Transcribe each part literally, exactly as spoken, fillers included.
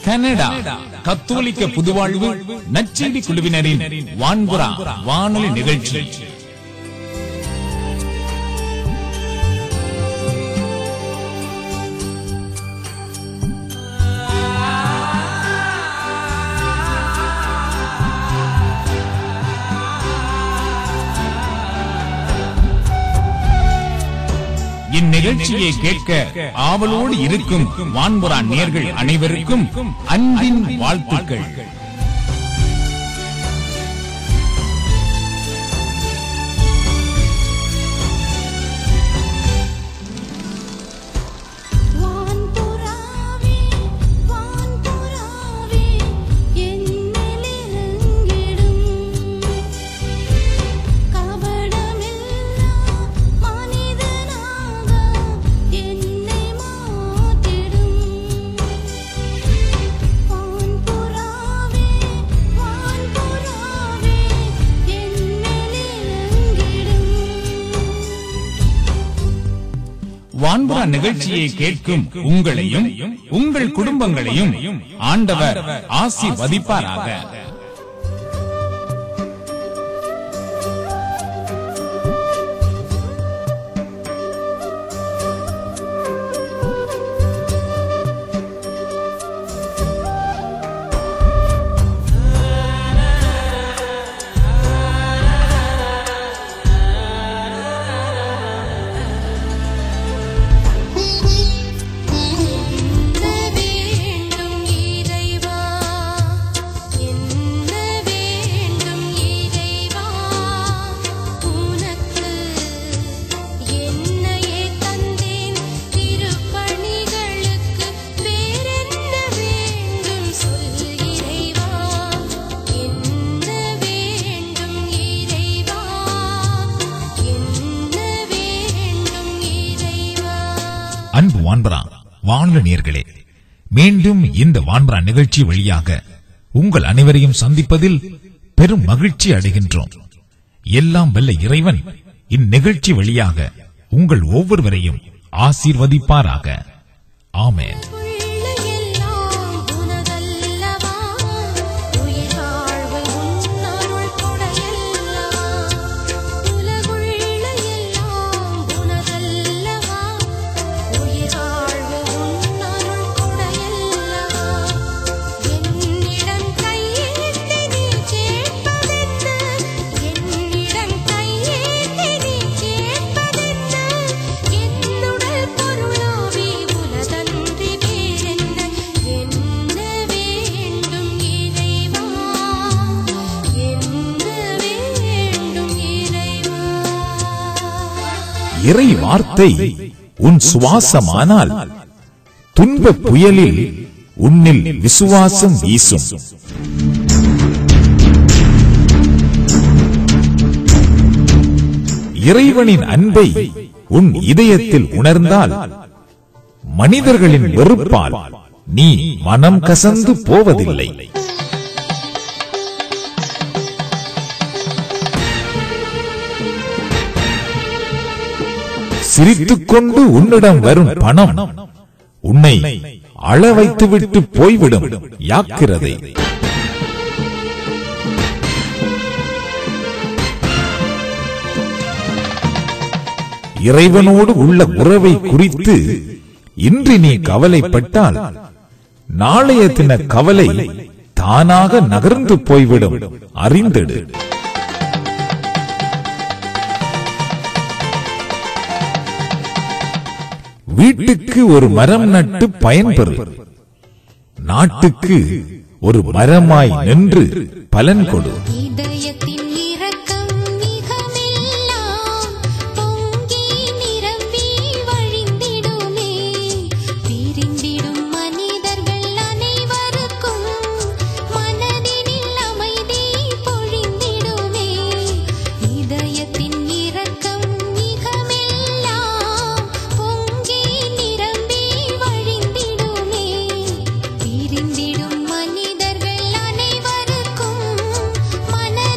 Canada கத்தோலிக்க புதுவாழ்வு நற்செய்தி குழுவினரின் வான்புறா வானொலி நிகழ்ச்சி. இந்நிகழ்ச்சியை கேட்க ஆவலோடு இருக்கும் வான்புறா நேயர்கள் அனைவருக்கும் அன்பின் வாழ்த்துக்கள். வான்புறா நிகழ்ச்சியை கேட்கும் உங்களையும் உங்கள் குடும்பங்களையும் ஆண்டவர் ஆசீர்வதிப்பாராக. அன்பு வான்புறா வானொலி நேயர்களே, மீண்டும் இந்த வான்புறா நிகழ்ச்சி வழியாக உங்கள் அனைவரையும் சந்திப்பதில் பெரும் மகிழ்ச்சி அடைகின்றோம். எல்லாம் வல்ல இறைவன் இந்நிகழ்ச்சி வழியாக உங்கள் ஒவ்வொருவரையும் ஆசீர்வதிப்பாராக. ஆமென். இறை வார்த்தை உன் சுவாசமானால் துன்ப புயலில் உன்னில் விசுவாசம் வீசும். இறைவனின் அன்பை உன் இதயத்தில் உணர்ந்தால் மனிதர்களின் வெறுப்பால் நீ மனம் கசந்து போவதில்லை. சிரித்துக்கொண்டு உன்னிடம் வரும் பணம் உன்னை அழ வைத்துவிட்டு போய்விடும். யாக்கிரதை. இறைவனோடு உள்ள உறவை குறித்து இன்று நீ கவலைப்பட்டால் நாளைய தின கவலை தானாக நகர்ந்து போய்விடும். அறிந்திடு. வீட்டுக்கு ஒரு மரம் நட்டு பயன்பெறு. நாட்டுக்கு ஒரு மரமாய் நின்று பலன் கொடு. மனதினில்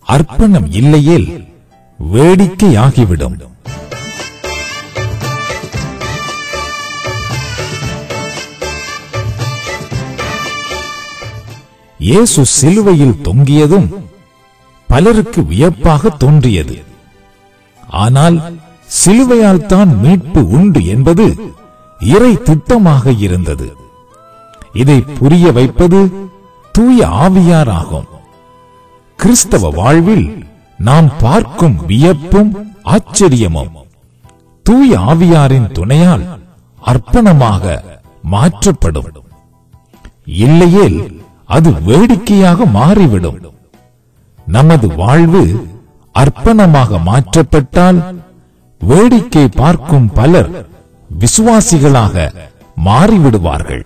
அர்ப்பணம் இல்லையேல் வேடிக்கையாகிவிடும். இயேசு சிலுவையில் தொங்கியதும் பலருக்கு வியப்பாக தோன்றியது. ஆனால் சிலுவையால் தான் மீட்பு உண்டு என்பது இறை திட்டமாக இருந்தது. இதை புரிய வைப்பது தூய ஆவியார் ஆகும். கிறிஸ்தவ வாழ்வில் நாம் பார்க்கும் வியப்பும் ஆச்சரியமும் தூய ஆவியாரின் துணையால் அர்ப்பணமாக மாற்றப்படும். இல்லையேல் அது வேடிக்கையாக மாறிவிடும். நமது வாழ்வு அர்ப்பணமாக மாற்றப்பட்டால் வேடிக்கை பார்க்கும் பலர் விசுவாசிகளாக மாறிவிடுவார்கள்.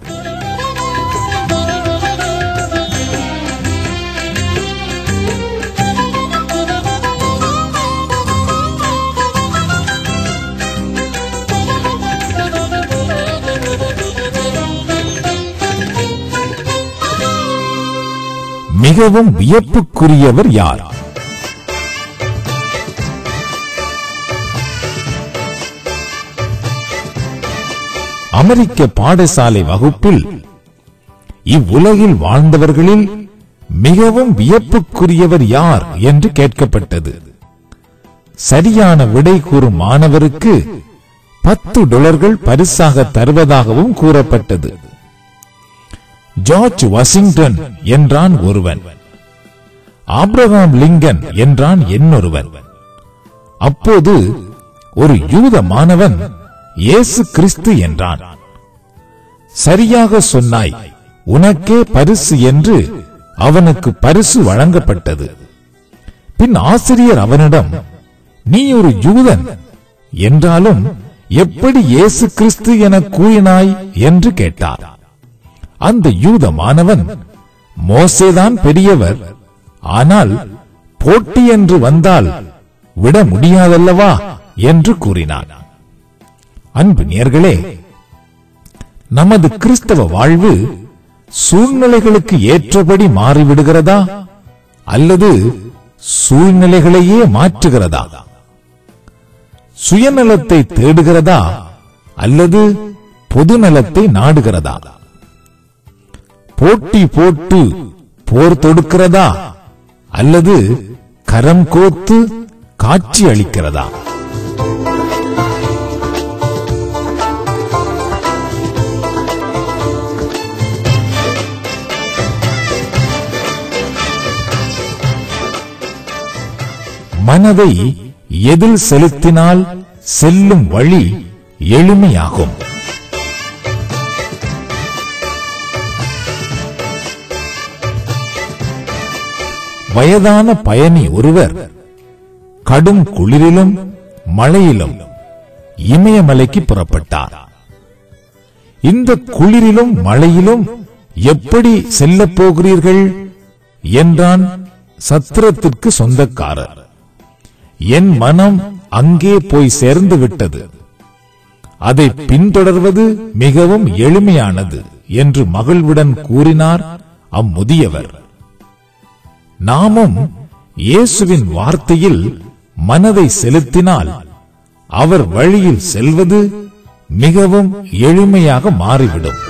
மிகவும் வியப்புக்குரியவர் யார்? அமெரிக்க பாடசாலை வகுப்பில் இவ்வுலகில் வாழ்ந்தவர்களில் மிகவும் வியப்புக்குரியவர் யார் என்று கேட்கப்பட்டது. சரியான விடை கூறும் மாணவருக்கு பத்து டாலர்கள் பரிசாக தருவதாகவும் கூறப்பட்டது. ஜார்ஜ் வாஷிங்டன் என்றான் ஒருவன். ஆப்ரஹாம் லிங்கன் என்றான் இன்னொருவன். அப்போது ஒரு யூத மாணவன் இயேசு கிறிஸ்து என்றான். சரியாக சொன்னாய், உனக்கே பரிசு என்று அவனுக்கு பரிசு வழங்கப்பட்டது. பின் ஆசிரியர் அவனிடம், நீ ஒரு யூதன் என்றாலும் எப்படி இயேசு கிறிஸ்து என கூறினாய் என்று கேட்டார். அந்த யூத மாணவன், மோசேதான் பெரியவர், ஆனால் போட்டி என்று வந்தால் விட முடியாதல்லவா என்று கூறினான். அன்பு நேயர்களே, நமது கிறிஸ்தவ வாழ்வு சூழ்நிலைகளுக்கு ஏற்றபடி மாறிவிடுகிறதா அல்லது சூழ்நிலைகளையே மாற்றுகிறதா? சுயநலத்தை தேடுகிறதா அல்லது பொதுநலத்தை நாடுகிறதா? போட்டி போட்டு போர் தொடுக்கிறதா அல்லது கரம் கோத்து காட்சி அளிக்கிறதா? மனதை எதில் செலுத்தினால் செல்லும் வழி எளிமையாகும். வயதான பயணி ஒருவர் கடும் குளிரிலும் மழையிலும் இமயமலைக்கு புறப்பட்டார். இந்த குளிரிலும் மழையிலும் எப்படி செல்லப் போகிறீர்கள் என்றான் சத்திரத்திற்கு சொந்தக்காரர். என் மனம் அங்கே போய் சேர்ந்து விட்டது, அதை பின்தொடர்வது மிகவும் எளிமையானது என்று மகிழ்வுடன் கூறினார் அம்முதியவர். நாமும் இயேசுவின் வார்த்தையில் மனதை செலுத்தினால் அவர் வழியில் செல்வது மிகவும் எளிமையாக மாறிவிடும்.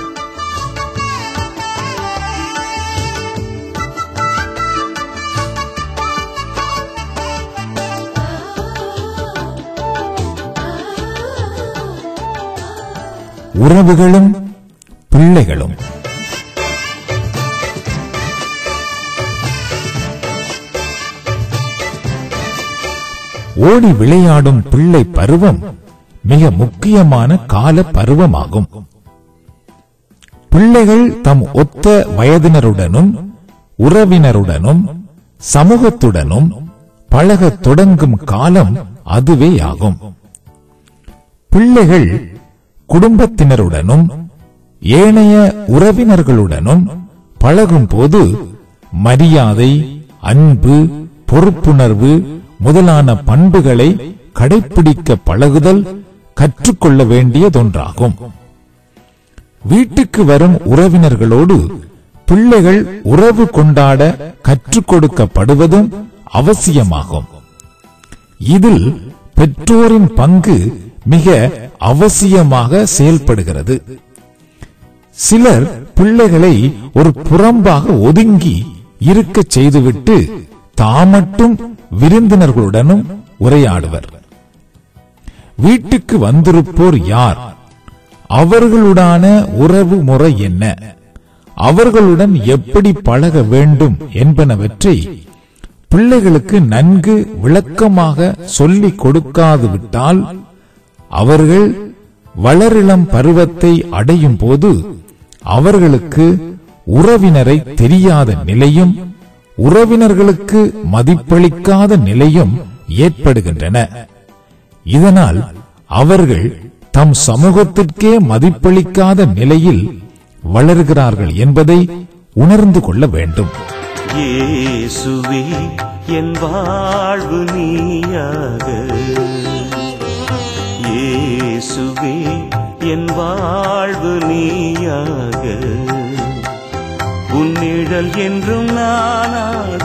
உறவுகளும் பிள்ளைகளும். ஓடி விளையாடும் பிள்ளை பருவம் மிக முக்கியமான கால பருவமாகும். பிள்ளைகள் தம் ஒத்த வயதினருடனும் உறவினருடனும் சமூகத்துடனும் பழகத் தொடங்கும் காலம் அதுவேயாகும். பிள்ளைகள் குடும்பத்தினருடனும் ஏனைய உறவினர்களுடனும் பழகும் போது மரியாதை, அன்பு, பொறுப்புணர்வு முதலான பண்புகளை கடைப்பிடிக்க பழகுதல் கற்றுக்கொள்ள வேண்டியதொன்றாகும். வீட்டுக்கு வரும் உறவினர்களோடு பிள்ளைகள் உறவு கொண்டாட கற்றுக் கொடுக்கப்படுவதும் அவசியமாகும். இதில் பெற்றோரின் பங்கு மிக அவசியமாக செயல்படுகிறது. சிலர் பிள்ளைகளை ஒரு புறம்பாக ஒதுங்கி இருக்க செய்துவிட்டு தாமட்டும் விருந்தினர்களுடனும் உரையாடுவர். வீட்டுக்கு வந்திருப்போர் யார், அவர்களுடான உறவு முறை என்ன, அவர்களுடன் எப்படி பழக வேண்டும் என்பனவற்றை பிள்ளைகளுக்கு நன்கு விளக்கமாக சொல்லிக் கொடுக்காது விட்டால் அவர்கள் வளரிளம் பருவத்தை அடையும் போது அவர்களுக்கு உறவினரை தெரியாத நிலையும் உறவினர்களுக்கு மதிப்பளிக்காத நிலையும் ஏற்படுகின்றன. இதனால் அவர்கள் தம் சமூகத்திற்கே மதிப்பளிக்காத நிலையில் வளர்கிறார்கள் என்பதை உணர்ந்து கொள்ள வேண்டும். இயேசுவே என் வாழ்வு நீயாக, இயேசுவே என் வாழ்வு நீயாக, உன்னிழல் என்றும் நானாக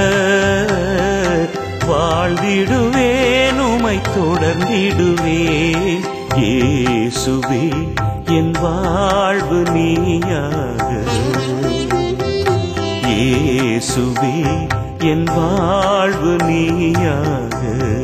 வாழ்ந்திடுவேன், உமை தொடர்ந்திடுவேன். இயேசுவே என் வாழ்வு நீயாக, இயேசுவே என் வாழ்வு நீயாக.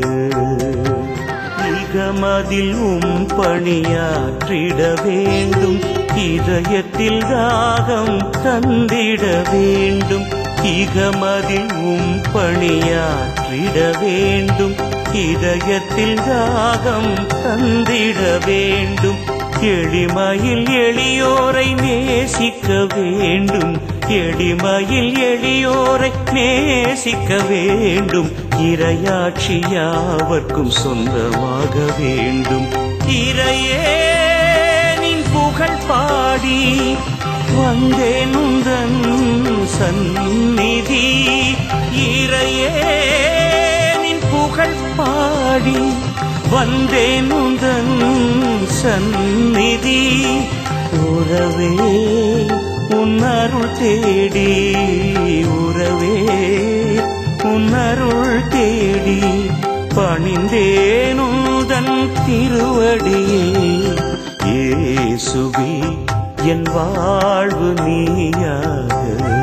இகமதில் உம் பணியாற்றிட வேண்டும், இதயத்தில் தாகம் தந்திட வேண்டும். இகமதில் உம் பணியாற்றிட வேண்டும், இதயத்தில் தாகம் தந்திட வேண்டும். எளிமையில் எளியோரை நேசிக்க வேண்டும், எளிமையில் எளியோரை நேசிக்க வேண்டும். இறையாட்சி யாவர்க்கும் சொந்தமாக வேண்டும். இறையே நின் புகழ் பாடி வந்தேன் உந்தன் சந்நிதி. இறையே நின் புகழ் பாடி வந்தேன் உந்தன் சந்நிதி. உறவே உன்னருள் தேடி, உறவே உன்னருள் தேடி பணிந்தேன் உந்தன் திருவடியே. இயேசுவே என் வாழ்வு நீயாக,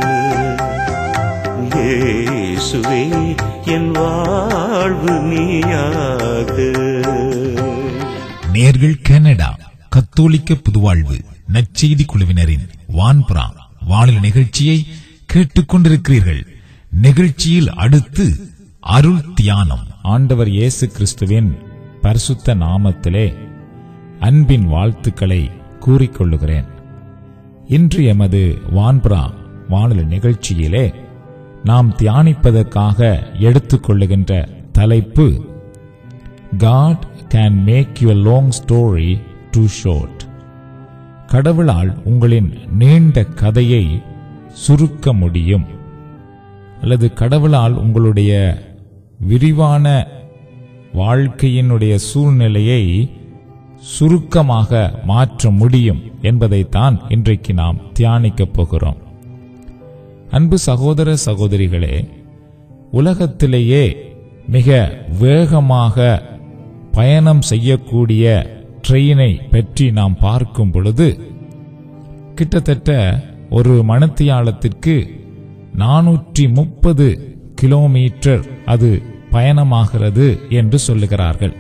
இயேசுவே என் வாழ்வு நீயாக. நேர்கள் கனடா கத்தோலிக்க புதுவாழ்வு நற்செய்தி குழுவினரின் வான்புறா வானொலி நிகழ்ச்சியை கேட்டுக்கொண்டிருக்கிறீர்கள். நிகழ்ச்சியில் அடுத்து அருள் தியானம். ஆண்டவர் இயேசு கிறிஸ்துவின் பரிசுத்த நாமத்திலே அன்பின் வாழ்த்துக்களை கூறிக்கொள்ளுகிறேன். இன்று எமது வான்புறா வானொலி நிகழ்ச்சியிலே நாம் தியானிப்பதற்காக எடுத்துக்கொள்ளுகின்ற தலைப்பு God can make your long story too short. கடவுளால் உங்களின் நீண்ட கதையை சுருக்க முடியும், அல்லது கடவுளால் உங்களுடைய விரிவான வாழ்க்கையினுடைய சூழ்நிலையை சுருக்கமாக மாற்ற முடியும் என்பதைத்தான் இன்றைக்கு நாம் தியானிக்கப் போகிறோம். அன்பு சகோதர சகோதரிகளே, உலகத்திலேயே மிக வேகமாக பயணம் செய்யக்கூடிய ட்ரெயினை பற்றி நாம் பார்க்கும் பொழுது கிட்டத்தட்ட ஒரு மணித்தியாலத்திற்கு நானூற்றி முப்பது கிலோமீட்டர் அது பயணமாகிறது என்று சொல்லுகிறார்கள்.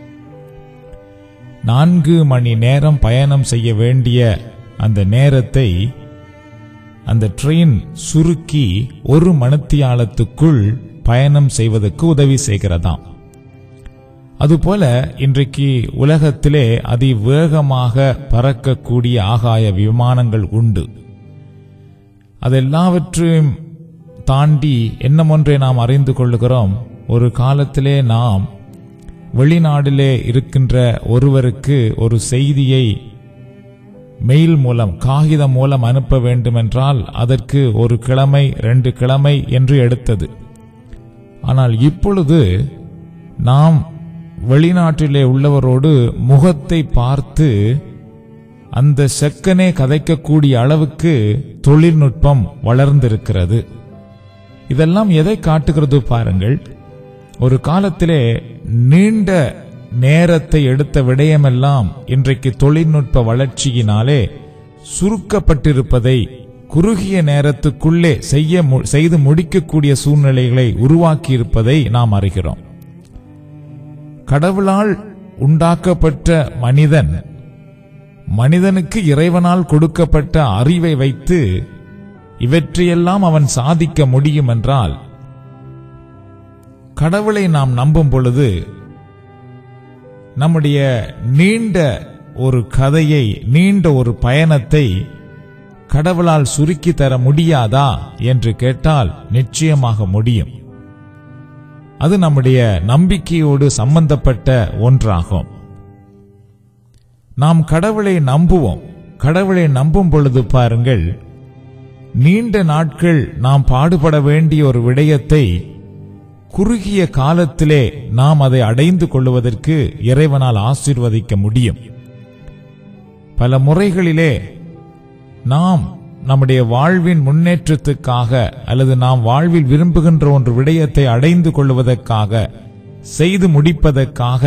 நான்கு மணி நேரம் பயணம் செய்ய வேண்டிய அந்த நேரத்தை அந்த ட்ரெயின் சுருக்கி ஒரு மணித்தியாலத்துக்குள் பயணம் செய்வதற்கு உதவி செய்கிறதாம். அதுபோல இன்றைக்கு உலகத்திலே அதிவேகமாக பறக்கக்கூடிய ஆகாய விமானங்கள் உண்டு. அதெல்லாவற்றையும் தாண்டி என்னமொன்றை நாம் அறிந்து கொள்ளுகிறோம். ஒரு காலத்திலே நாம் வெளிநாட்டிலே இருக்கின்ற ஒருவருக்கு ஒரு செய்தியை மெயில் மூலம் காகிதம் மூலம் அனுப்ப வேண்டுமென்றால் அதற்கு ஒரு கிழமை ரெண்டு கிழமை என்று எடுத்தது. ஆனால் இப்பொழுது நாம் வெளிநாட்டிலே உள்ளவரோடு முகத்தை பார்த்து அந்த செக்கனே கதைக்கக்கூடிய அளவுக்கு தொழில்நுட்பம் வளர்ந்திருக்கிறது. இதெல்லாம் எதை காட்டுகிறது பாருங்கள். ஒரு காலத்திலே நீண்ட நேரத்தை எடுத்த விடயமெல்லாம் இன்றைக்கு தொழில்நுட்ப வளர்ச்சியினாலே சுருக்கப்பட்டிருப்பதை, குறுகிய நேரத்துக்குள்ளே செய்ய செய்து முடிக்கக்கூடிய சூழ்நிலைகளை உருவாக்கியிருப்பதை நாம் அறிகிறோம். கடவுளால் உண்டாக்கப்பட்ட மனிதன் மனிதனுக்கு இறைவனால் கொடுக்கப்பட்ட அறிவை வைத்து இவற்றையெல்லாம் அவன் சாதிக்க முடியும் என்றால், கடவுளை நாம் நம்பும் பொழுது நம்முடைய நீண்ட ஒரு கதையை, நீண்ட ஒரு பயணத்தை கடவுளால் சுருக்கி தர முடியாதா என்று கேட்டால் நிச்சயமாக முடியும். அது நம்முடைய நம்பிக்கையோடு சம்பந்தப்பட்ட ஒன்றாகும். நாம் கடவுளை நம்புவோம். கடவுளை நம்பும் பொழுது பாருங்கள், நீண்ட நாட்கள் நாம் பாடுபட வேண்டிய ஒரு விடயத்தை குறுகிய காலத்திலே நாம் அதை அடைந்து கொள்வதற்கு இறைவனால் ஆசீர்வதிக்க முடியும். பல முறைகளிலே நாம் நம்முடைய வாழ்வின் முன்னேற்றத்துக்காக அல்லது நாம் வாழ்வில் விரும்புகின்ற ஒன்று விடயத்தை அடைந்து கொள்வதற்காக, செய்து முடிப்பதற்காக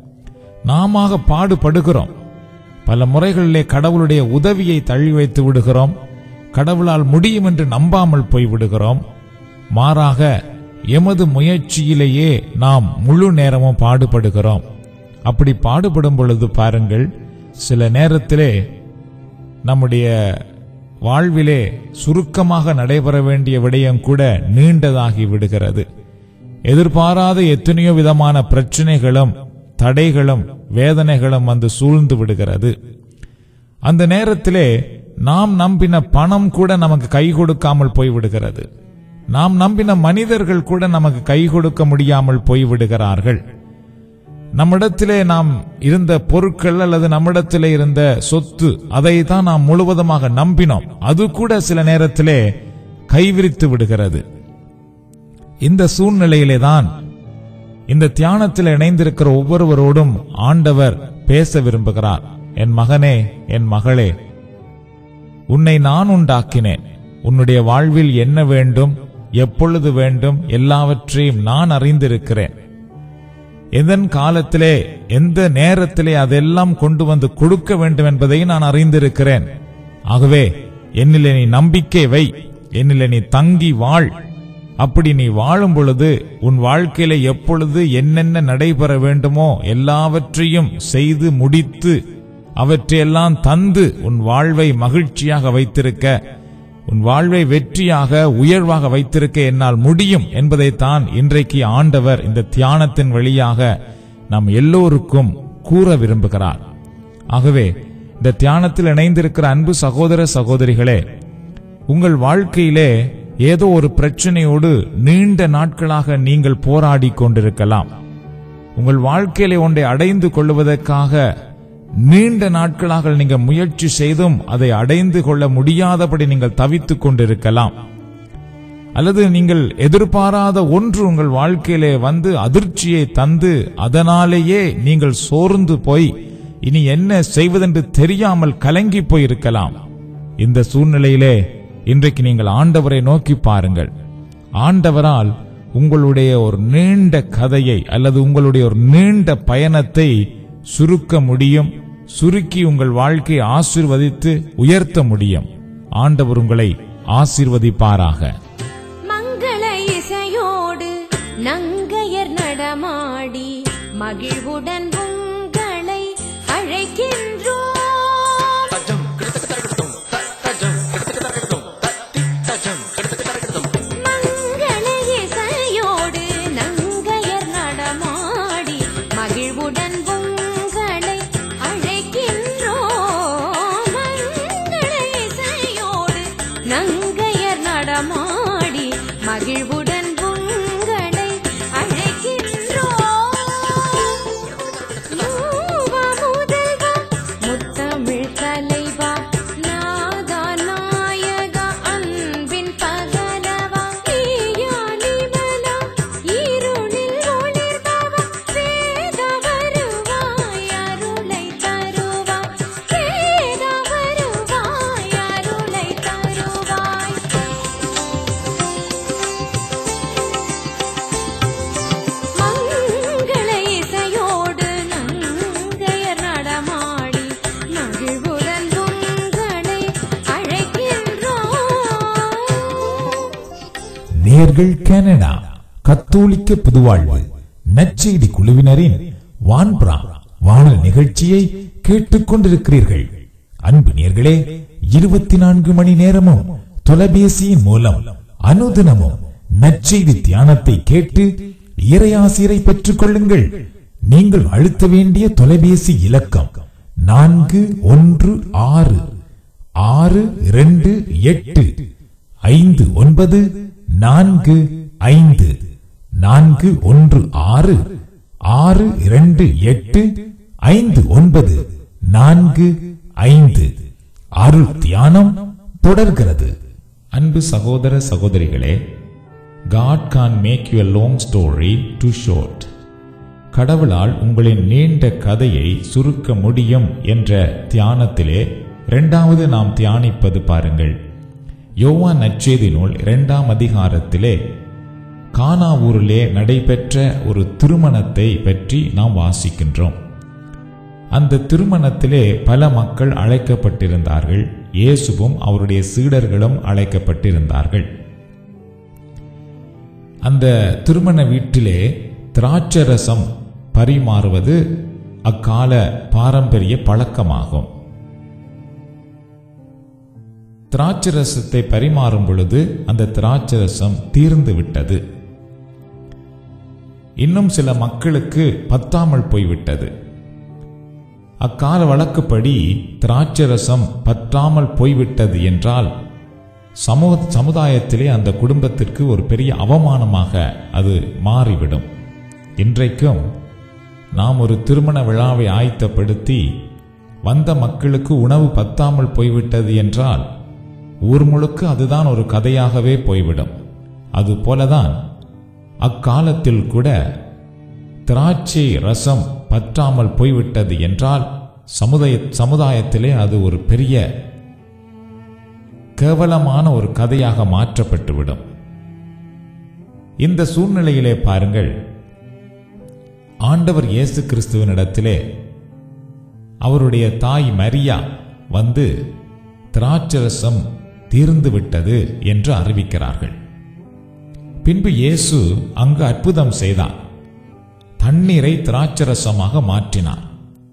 நாம பாடுபடுகிறோம். பல முறைகளிலே கடவுளுடைய உதவியை தள்ளி வைத்து விடுகிறோம். கடவுளால் முடியும் என்று நம்பாமல் போய்விடுகிறோம். மாறாக எமது முயற்சியிலேயே நாம் முழு நேரமும் பாடுபடுகிறோம். அப்படி பாடுபடும் பொழுது பாருங்கள், சில நேரத்திலே நம்முடைய வாழ்விலே சுருக்கமாக நடைபெற வேண்டிய விடயம் கூட நீண்டதாகி விடுகிறது. எதிர்பாராத எத்தனையோ விதமான பிரச்சனைகளும் தடைகளும் வேதனைகளும் வந்து சூழ்ந்து விடுகிறது. அந்த நேரத்திலே நாம் நம்பின பணம் கூட நமக்கு கை கொடுக்காமல் போய்விடுகிறது. நாம் நம்பின மனிதர்கள் கூட நமக்கு கை கொடுக்க முடியாமல் போய்விடுகிறார்கள். நம்மிடத்திலே நாம் இருந்த பொருட்கள் அல்லது நம்மிடத்திலே இருந்த சொத்து, அதை தான் நாம் முழுவதுமாக நம்பினோம். அது கூட சில நேரத்திலே கைவிரித்து விடுகிறது. இந்த சூழ்நிலையிலே தான் இந்த தியானத்தில் இணைந்திருக்கிற ஒவ்வொருவரோடும் ஆண்டவர் பேச விரும்புகிறார். என் மகனே, என் மகளே, உன்னை நான் உண்டாக்கினேன். உன்னுடைய வாழ்வில் என்ன வேண்டும், எப்பொழுது வேண்டும், எல்லாவற்றையும் நான் அறிந்திருக்கிறேன். எதன் காலத்திலே, எந்த நேரத்திலே அதெல்லாம் கொண்டு வந்து கொடுக்க வேண்டும் என்பதை நான் அறிந்திருக்கிறேன். ஆகவே என்னிலே நீ நம்பிக்கை வை, என்னிலே நீ தங்கி வாழ். அப்படி நீ வாழும் பொழுது உன் வாழ்க்கையில எப்பொழுது என்னென்ன நடைபெற வேண்டுமோ எல்லாவற்றையும் செய்து முடித்து அவற்றையெல்லாம் தந்து உன் வாழ்வை மகிழ்ச்சியாக வைத்திருக்க, உன் வாழ்வை வெற்றியாக உயர்வாக வைத்திருக்க என்னால் முடியும் என்பதைத்தான் இன்றைக்கு ஆண்டவர் இந்த தியானத்தின் வழியாக நாம் எல்லோருக்கும் கூற விரும்புகிறார். ஆகவே இந்த தியானத்தில் இணைந்திருக்கிற அன்பு சகோதர சகோதரிகளே, உங்கள் வாழ்க்கையிலே ஏதோ ஒரு பிரச்சனையோடு நீண்ட நாட்களாக நீங்கள் போராடி கொண்டிருக்கலாம். உங்கள் வாழ்க்கையிலே ஒன்றை அடைந்து கொள்வதற்காக நீண்ட நாட்களாக நீங்கள் முயற்சி செய்தும் அதை அடைந்து கொள்ள முடியாதபடி நீங்கள் தவித்துக் கொண்டிருக்கலாம். அல்லது நீங்கள் எதிர்பாராத ஒன்று உங்கள் வாழ்க்கையிலே வந்து அதிர்ச்சியை தந்து அதனாலேயே நீங்கள் சோர்ந்து போய் இனி என்ன செய்வதென்று தெரியாமல் கலங்கி போயிருக்கலாம். இந்த சூழ்நிலையிலே இன்றைக்கு நீங்கள் ஆண்டவரை நோக்கி பாருங்கள். ஆண்டவரால் உங்களுடைய ஒரு நீண்ட கதையை அல்லது உங்களுடைய ஒரு நீண்ட பயணத்தை சுருக்க முடியும். சுருக்கி உங்கள் வாழ்க்கையை ஆசீர்வதித்து உயர்த்த முடியும். ஆண்டவர் உங்களை ஆசீர்வதிப்பாராக. மங்கள இசையோடு நங்கையர் நடமாடி மகிழ்வுடன் உங்களை அழைக்கின்றோம். மாடி மகிழ்வுடன் உங்களை அழைக்கின்றோம். மூவா முதல்வா முத்தமிழ் தலைவா நாதா நாயகா அன்பின் பகலவா நீயா நிமலா இருளில் ஒளிர்பவா வேத வருவாய் அருளை தருவாய் வேத வருவாய் அருளை தருவாய். நேயர்கள் கனடா கத்தோலிக்க புதுவாழ்வு நற்செய்தி குழுவினரின் வான்புறா வானொலி நிகழ்ச்சியை கேட்டுக் கொண்டிருக்கிறீர்கள். அன்பு நேயர்களே, இருபத்தி நான்கு மணி நேரமும் தொலைபேசியின் மூலம் அனுதினமும் நற்செய்தி தியானத்தை கேட்டு இறையாசிரை பெற்றுக் கொள்ளுங்கள். நீங்கள் அழுத்த வேண்டிய தொலைபேசி இலக்கம் நான்கு ஒன்று ஆறு ஆறு இரண்டு எட்டு ஐந்து ஒன்பது நான்கு ஐந்து நான்கு ஒன்று ஆறு ஆறு இரண்டு எட்டு ஐந்து ஒன்பது நான்கு ஐந்து. அருள் தியானம் தொடர்கிறது. அன்பு சகோதர சகோதரிகளே, God can make you a long story too short. கடவுளால் உங்களின் நீண்ட கதையை சுருக்க முடியும் என்ற தியானத்திலே இரண்டாவது நாம் தியானிப்பது பாருங்கள். யோவான் நற்செய்தி நூல் இரண்டாம் அதிகாரத்திலே கானா ஊரிலே நடைபெற்ற ஒரு திருமணத்தை பற்றி நாம் வாசிக்கின்றோம். அந்த திருமணத்திலே பல மக்கள் அழைக்கப்பட்டிருந்தார்கள். இயேசுவும் அவருடைய சீடர்களும் அழைக்கப்பட்டிருந்தார்கள். அந்த திருமண வீட்டிலே திராட்சரசம் பரிமாறுவது அக்கால பாரம்பரிய பழக்கமாகும். திராட்சரசத்தை பரிமாறும் பொழுது அந்த திராட்சரசம் தீர்ந்து விட்டது. இன்னும் சில மக்களுக்கு பத்தாமல் போய்விட்டது. அக்கால வழக்கப்படி திராட்சரசம் பற்றாமல் போய்விட்டது என்றால் சமூக சமுதாயத்திலே அந்த குடும்பத்திற்கு ஒரு பெரிய அவமானமாக அது மாறிவிடும். இன்றைக்கும் நாம் ஒரு திருமண விழாவை ஆயத்தப்படுத்தி வந்த மக்களுக்கு உணவு பத்தாமல் போய்விட்டது என்றால் ஊர் முழுக்க அதுதான் ஒரு கதையாகவே போய்விடும். அதுபோலதான் அக்காலத்தில் கூட திராட்சை ரசம் பற்றாமல் போய்விட்டது என்றால் சமுதாய சமுதாயத்திலே அது ஒரு பெரிய கேவலமான ஒரு கதையாக மாற்றப்பட்டுவிடும். இந்த சூழ்நிலையிலே பாருங்கள், ஆண்டவர் இயேசு கிறிஸ்துவினிடத்திலே அவருடைய தாய் மரியா வந்து திராட்சரசம் தீர்ந்து விட்டது என்று அறிவிக்கிறார்கள். பின்பு இயேசு அங்கு அற்புதம் செய்தார். தண்ணீரை திராட்சரசமாக மாற்றினார்.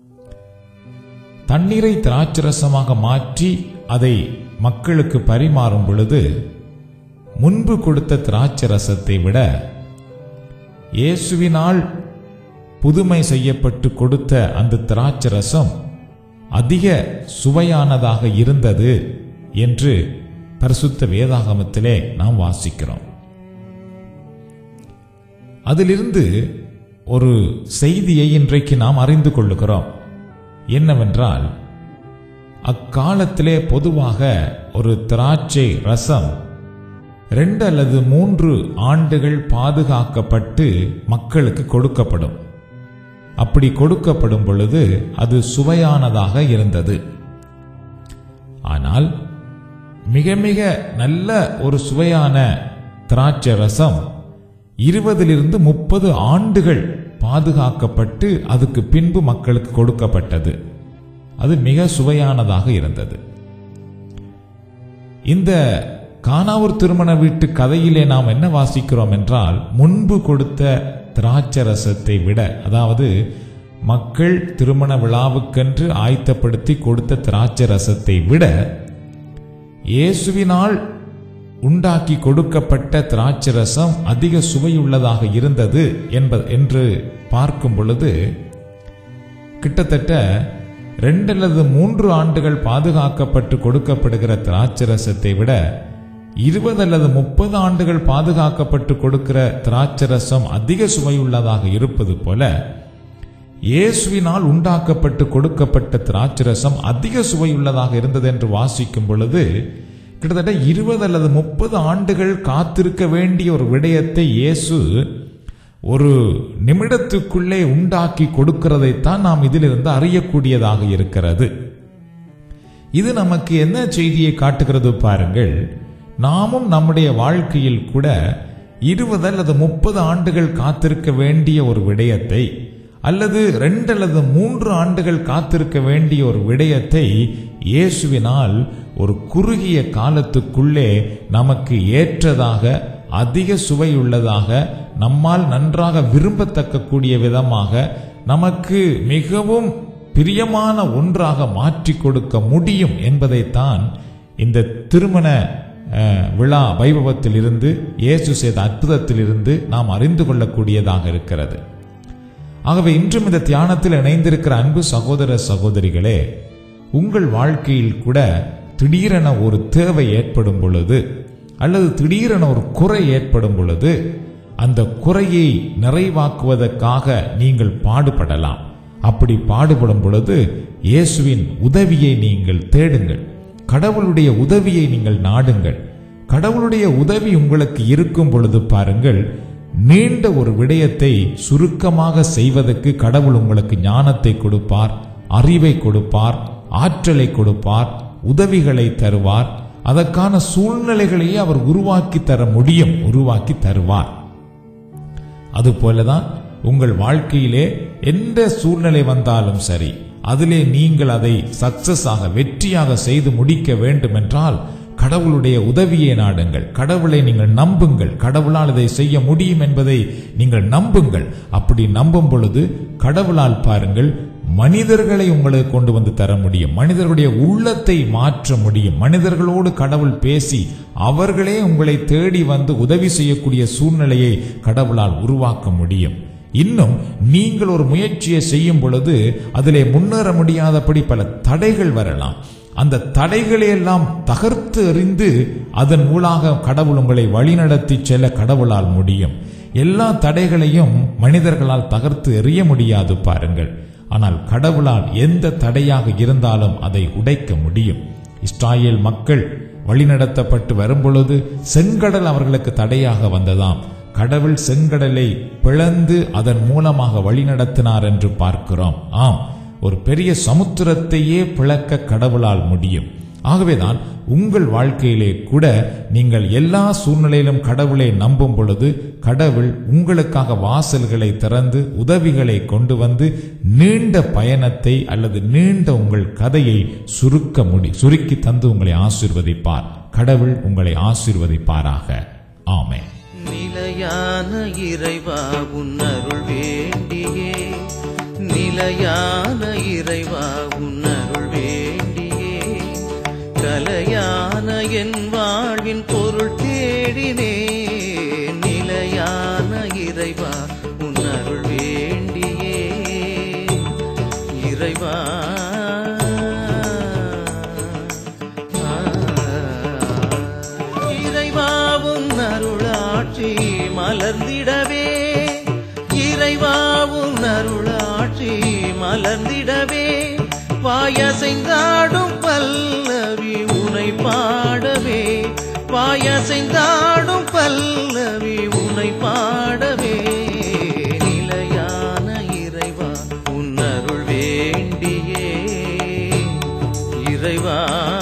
தண்ணீரை திராட்சரசமாக மாற்றி அதை மக்களுக்கு பரிமாறும் பொழுது முன்பு கொடுத்த திராட்சரசத்தை விட இயேசுவினால் புதுமை செய்யப்பட்டு கொடுத்த அந்த திராட்சரசம் அதிக சுவையானதாக இருந்தது என்று பரிசுத்த வேதாகமத்திலே நாம் வாசிக்கிறோம். அதிலிருந்து ஒரு செய்தியை இன்றைக்கு நாம் அறிந்து கொள்ளுகிறோம். என்னவென்றால், அக்காலத்திலே பொதுவாக ஒரு திராட்சை ரசம் ரெண்டு அல்லது மூன்று ஆண்டுகள் பாதுகாக்கப்பட்டு மக்களுக்கு கொடுக்கப்படும். அப்படி கொடுக்கப்படும் பொழுது அது சுவையானதாக இருந்தது. ஆனால் மிக மிக நல்ல ஒரு சுவையான திராட்சை ரசம் இருபதிலிருந்து முப்பது ஆண்டுகள் பாதுகாக்கப்பட்டு அதுக்கு பின்பு மக்களுக்கு கொடுக்கப்பட்டது. அது மிக சுவையானதாக இருந்தது. இந்த கானாவூர் திருமண வீட்டு கதையிலே நாம் என்ன வாசிக்கிறோம் என்றால், முன்பு கொடுத்த திராட்சரசத்தை விட, அதாவது மக்கள் திருமண விழாவுக்கென்று ஆயத்தப்படுத்தி கொடுத்த திராட்சரசத்தை விட இயேசுவினால் உண்டாக்கி கொடுக்கப்பட்ட திராட்சரசம் அதிக சுவையுள்ளதாக இருந்தது என்பது என்று பார்க்கும் பொழுது கிட்டத்தட்ட ரெண்டு அல்லது மூன்று ஆண்டுகள் பாதுகாக்கப்பட்டு கொடுக்கப்படுகிற திராட்சரசத்தை விட இருபது அல்லது முப்பது ஆண்டுகள் பாதுகாக்கப்பட்டு கொடுக்கிற திராட்சரசம் அதிக சுவையுள்ளதாக இருப்பது போல இயேசுவினால் உண்டாக்கப்பட்டு கொடுக்கப்பட்ட திராட்சரசம் அதிக சுவையுள்ளதாக இருந்தது என்று வாசிக்கும் பொழுது கிட்டத்தட்ட இருபது அல்லது முப்பது ஆண்டுகள் காத்திருக்க வேண்டிய ஒரு விடயத்தை இயேசு ஒரு நிமிடத்துக்குள்ளே உண்டாக்கி கொடுக்கிறதைத்தான் நாம் இதிலிருந்து அறியக்கூடியதாக இருக்கிறது. இது நமக்கு என்ன செய்தியை காட்டுகிறது பாருங்கள். நாமும் நம்முடைய வாழ்க்கையில் கூட இருபது அல்லது முப்பது ஆண்டுகள் காத்திருக்க வேண்டிய ஒரு விடயத்தை அல்லது ரெண்டு அல்லது மூன்று ஆண்டுகள் காத்திருக்க வேண்டிய ஒரு விடயத்தை இயேசுவினால் ஒரு குறுகிய காலத்துக்குள்ளே நமக்கு ஏற்றதாக அதிக சுவையுள்ளதாக, நம்மால் நன்றாக விரும்பத்தக்க கூடிய விதமாக, நமக்கு மிகவும் பிரியமான ஒன்றாக மாற்றி கொடுக்க முடியும் என்பதைத்தான் இந்த திருமண விழா வைபவத்தில் இருந்து, இயேசு செய்த அற்புதத்தில் இருந்து நாம் அறிந்து கொள்ளக்கூடியதாக இருக்கிறது. ஆகவே இன்றும் இந்த தியானத்தில் இணைந்திருக்கிற அன்பு சகோதர சகோதரிகளே, உங்கள் வாழ்க்கையில் கூட திடீரென ஒரு தேவை ஏற்படும் பொழுது அல்லது திடீரென ஒரு குறை ஏற்படும் பொழுது அந்த குறையை நிறைவாக்குவதற்காக நீங்கள் பாடுபடலாம். அப்படி பாடுபடும் பொழுது இயேசுவின் உதவியை நீங்கள் தேடுங்கள். கடவுளுடைய உதவியை நீங்கள் நாடுங்கள். கடவுளுடைய உதவி உங்களுக்கு இருக்கும் பொழுது பாருங்கள், நீண்ட ஒரு விடயத்தை சுருக்கமாக செய்வதற்கு கடவுள் உங்களுக்கு ஞானத்தை கொடுப்பார், அறிவை கொடுப்பார், ஆற்றலை கொடுப்பார், உதவிகளை தருவார். அதற்கான சூழ்நிலைகளையே அவர் உருவாக்கி தர முடியும், உருவாக்கி தருவார். அதுபோலதான் உங்கள் வாழ்க்கையிலே எந்த சூழ்நிலை வந்தாலும் சரி, அதிலே நீங்கள் அதை சக்சஸ் ஆக, வெற்றியாக செய்து முடிக்க வேண்டும் என்றால் கடவுளுடைய உதவியை நாடுங்கள். கடவுளை நீங்கள் நம்புங்கள். கடவுளால் இதை செய்ய முடியும் என்பதை நீங்கள் நம்புங்கள். அப்படி நம்பும் பொழுது கடவுளால் பாருங்கள், மனிதர்களை உங்களுக்கு கொண்டு வந்து தர முடியும். மனிதர்களுடைய உள்ளத்தை மாற்ற முடியும். மனிதர்களோடு கடவுள் பேசி அவர்களே உங்களை தேடி வந்து உதவி செய்யக்கூடிய சூழ்நிலையை கடவுளால் உருவாக்க முடியும். இன்னும் நீங்கள் ஒரு முயற்சியை செய்யும் பொழுது அதிலே முன்னேற முடியாதபடி பல தடைகள் வரலாம். அந்த தடைகளை எல்லாம் தகர்த்து எறிந்து அதன் மூலமாக கடவுள் உங்களை வழிநடத்தி செல்ல கடவுளால் முடியும். எல்லா தடைகளையும் மனிதர்களால் தகர்த்து எறிய முடியாது பாருங்கள். ஆனால் கடவுளால் எந்த தடையாக இருந்தாலும் அதை உடைக்க முடியும். இஸ்ராயேல் மக்கள் வழிநடத்தப்பட்டு வரும்பொழுது செங்கடல் அவர்களுக்கு தடையாக வந்ததாம். கடவுள் செங்கடலை பிளந்து அதன் மூலமாக வழிநடத்தினார் என்று பார்க்கிறோம். ஆம், ஒரு பெரிய சமுத்திரத்தையே பிளக்க கடவுளால் முடியும். ஆகவேதான் உங்கள் வாழ்க்கையிலே கூட நீங்கள் எல்லா சூழ்நிலையிலும் கடவுளை நம்பும் பொழுது கடவுள் உங்களுக்காக வாசல்களை திறந்து உதவிகளை கொண்டு வந்து நீண்ட பயணத்தை அல்லது நீண்ட உங்கள் கதையை சுருக்க முடி சுருக்கி தந்து உங்களை ஆசீர்வதிப்பார். கடவுள் உங்களை ஆசீர்வதிப்பாராக. ஆமென். நிலையான இறைவா உன் அருள் வேண்டியே, நிலையான இறைவா உன் அருள் வேண்டியே, கலையான என் வாழ்வின் பொருள் தேடினே, நிலையான இறைவா உன் அருள் வேண்டியே, இறைவா இறைவாவும் அருளாட்சி மலர்ந்திடவே, இறைவாவும் அருளாட்சி மலர்ந்திடவே, பாயசைந்தாடும் பல்லவி உனை பாடவே, பாயசைந்தாடும் பல்லவி உனை பாடவே, நிலையான இறைவா உன் அருள் வேண்டியே, இறைவா.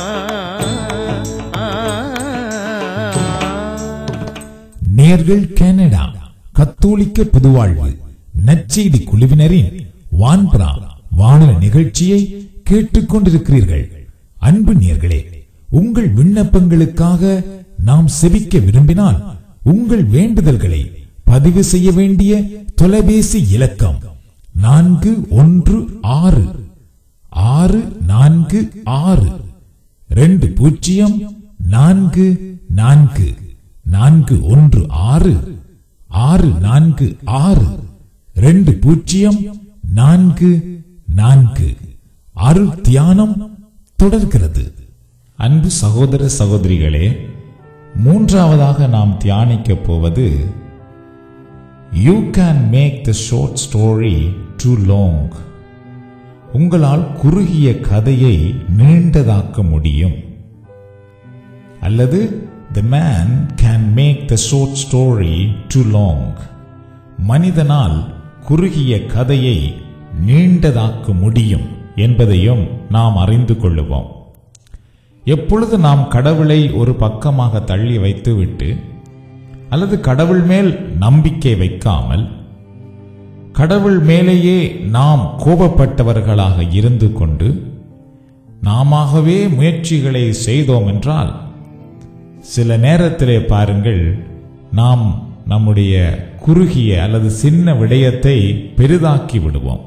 நேர்கள் கனடா கத்தோலிக்க பொதுவாழ்வு நற்செய்தி குழுவினரின் வான்பரா வானொலி நிகழ்ச்சியை கேட்டுக்கொண்டிருக்கிறீர்கள். அன்பு நேயர்களே, உங்கள் விண்ணப்பங்களுக்காக நாம் செபிக்க விரும்பினால் உங்கள் வேண்டுதல்களை பதிவு செய்ய வேண்டிய தொலைபேசி இலக்கம் நான்கு ஒன்று ஆறு ஆறு நான்கு ஆறு ரெண்டு பூஜ்ஜியம் நான்கு நான்கு நான்கு ஒன்று ஆறு ஆறு நான்கு ஆறு ரெண்டு பூஜ்ஜியம் நான்கு நான்கு. அருள் தியானம் தொடர்கிறது. அன்பு சகோதர சகோதரிகளே, மூன்றாவதாக நாம் தியானிக்க போவது you can make the short story too long. உங்களால் குறுகிய கதையை நீண்டதாக்க முடியும். அல்லது the man can make the short story too long. மனிதனால் குறுகிய கதையை நீண்டதாக்க முடியும் என்பதையும் நாம் அறிந்து கொள்ளுவோம். எப்பொழுது நாம் கடவுளை ஒரு பக்கமாக தள்ளி வைத்துவிட்டு அல்லது கடவுள் மேல் நம்பிக்கை வைக்காமல் கடவுள் மேலேயே நாம் கோபப்பட்டவர்களாக இருந்து கொண்டு நாமாகவே முயற்சிகளை செய்தோம் என்றால் சில நேரத்திலே பாருங்கள், நாம் நம்முடைய குறுகிய அல்லது சின்ன விடயத்தை பெரிதாக்கி விடுவோம்.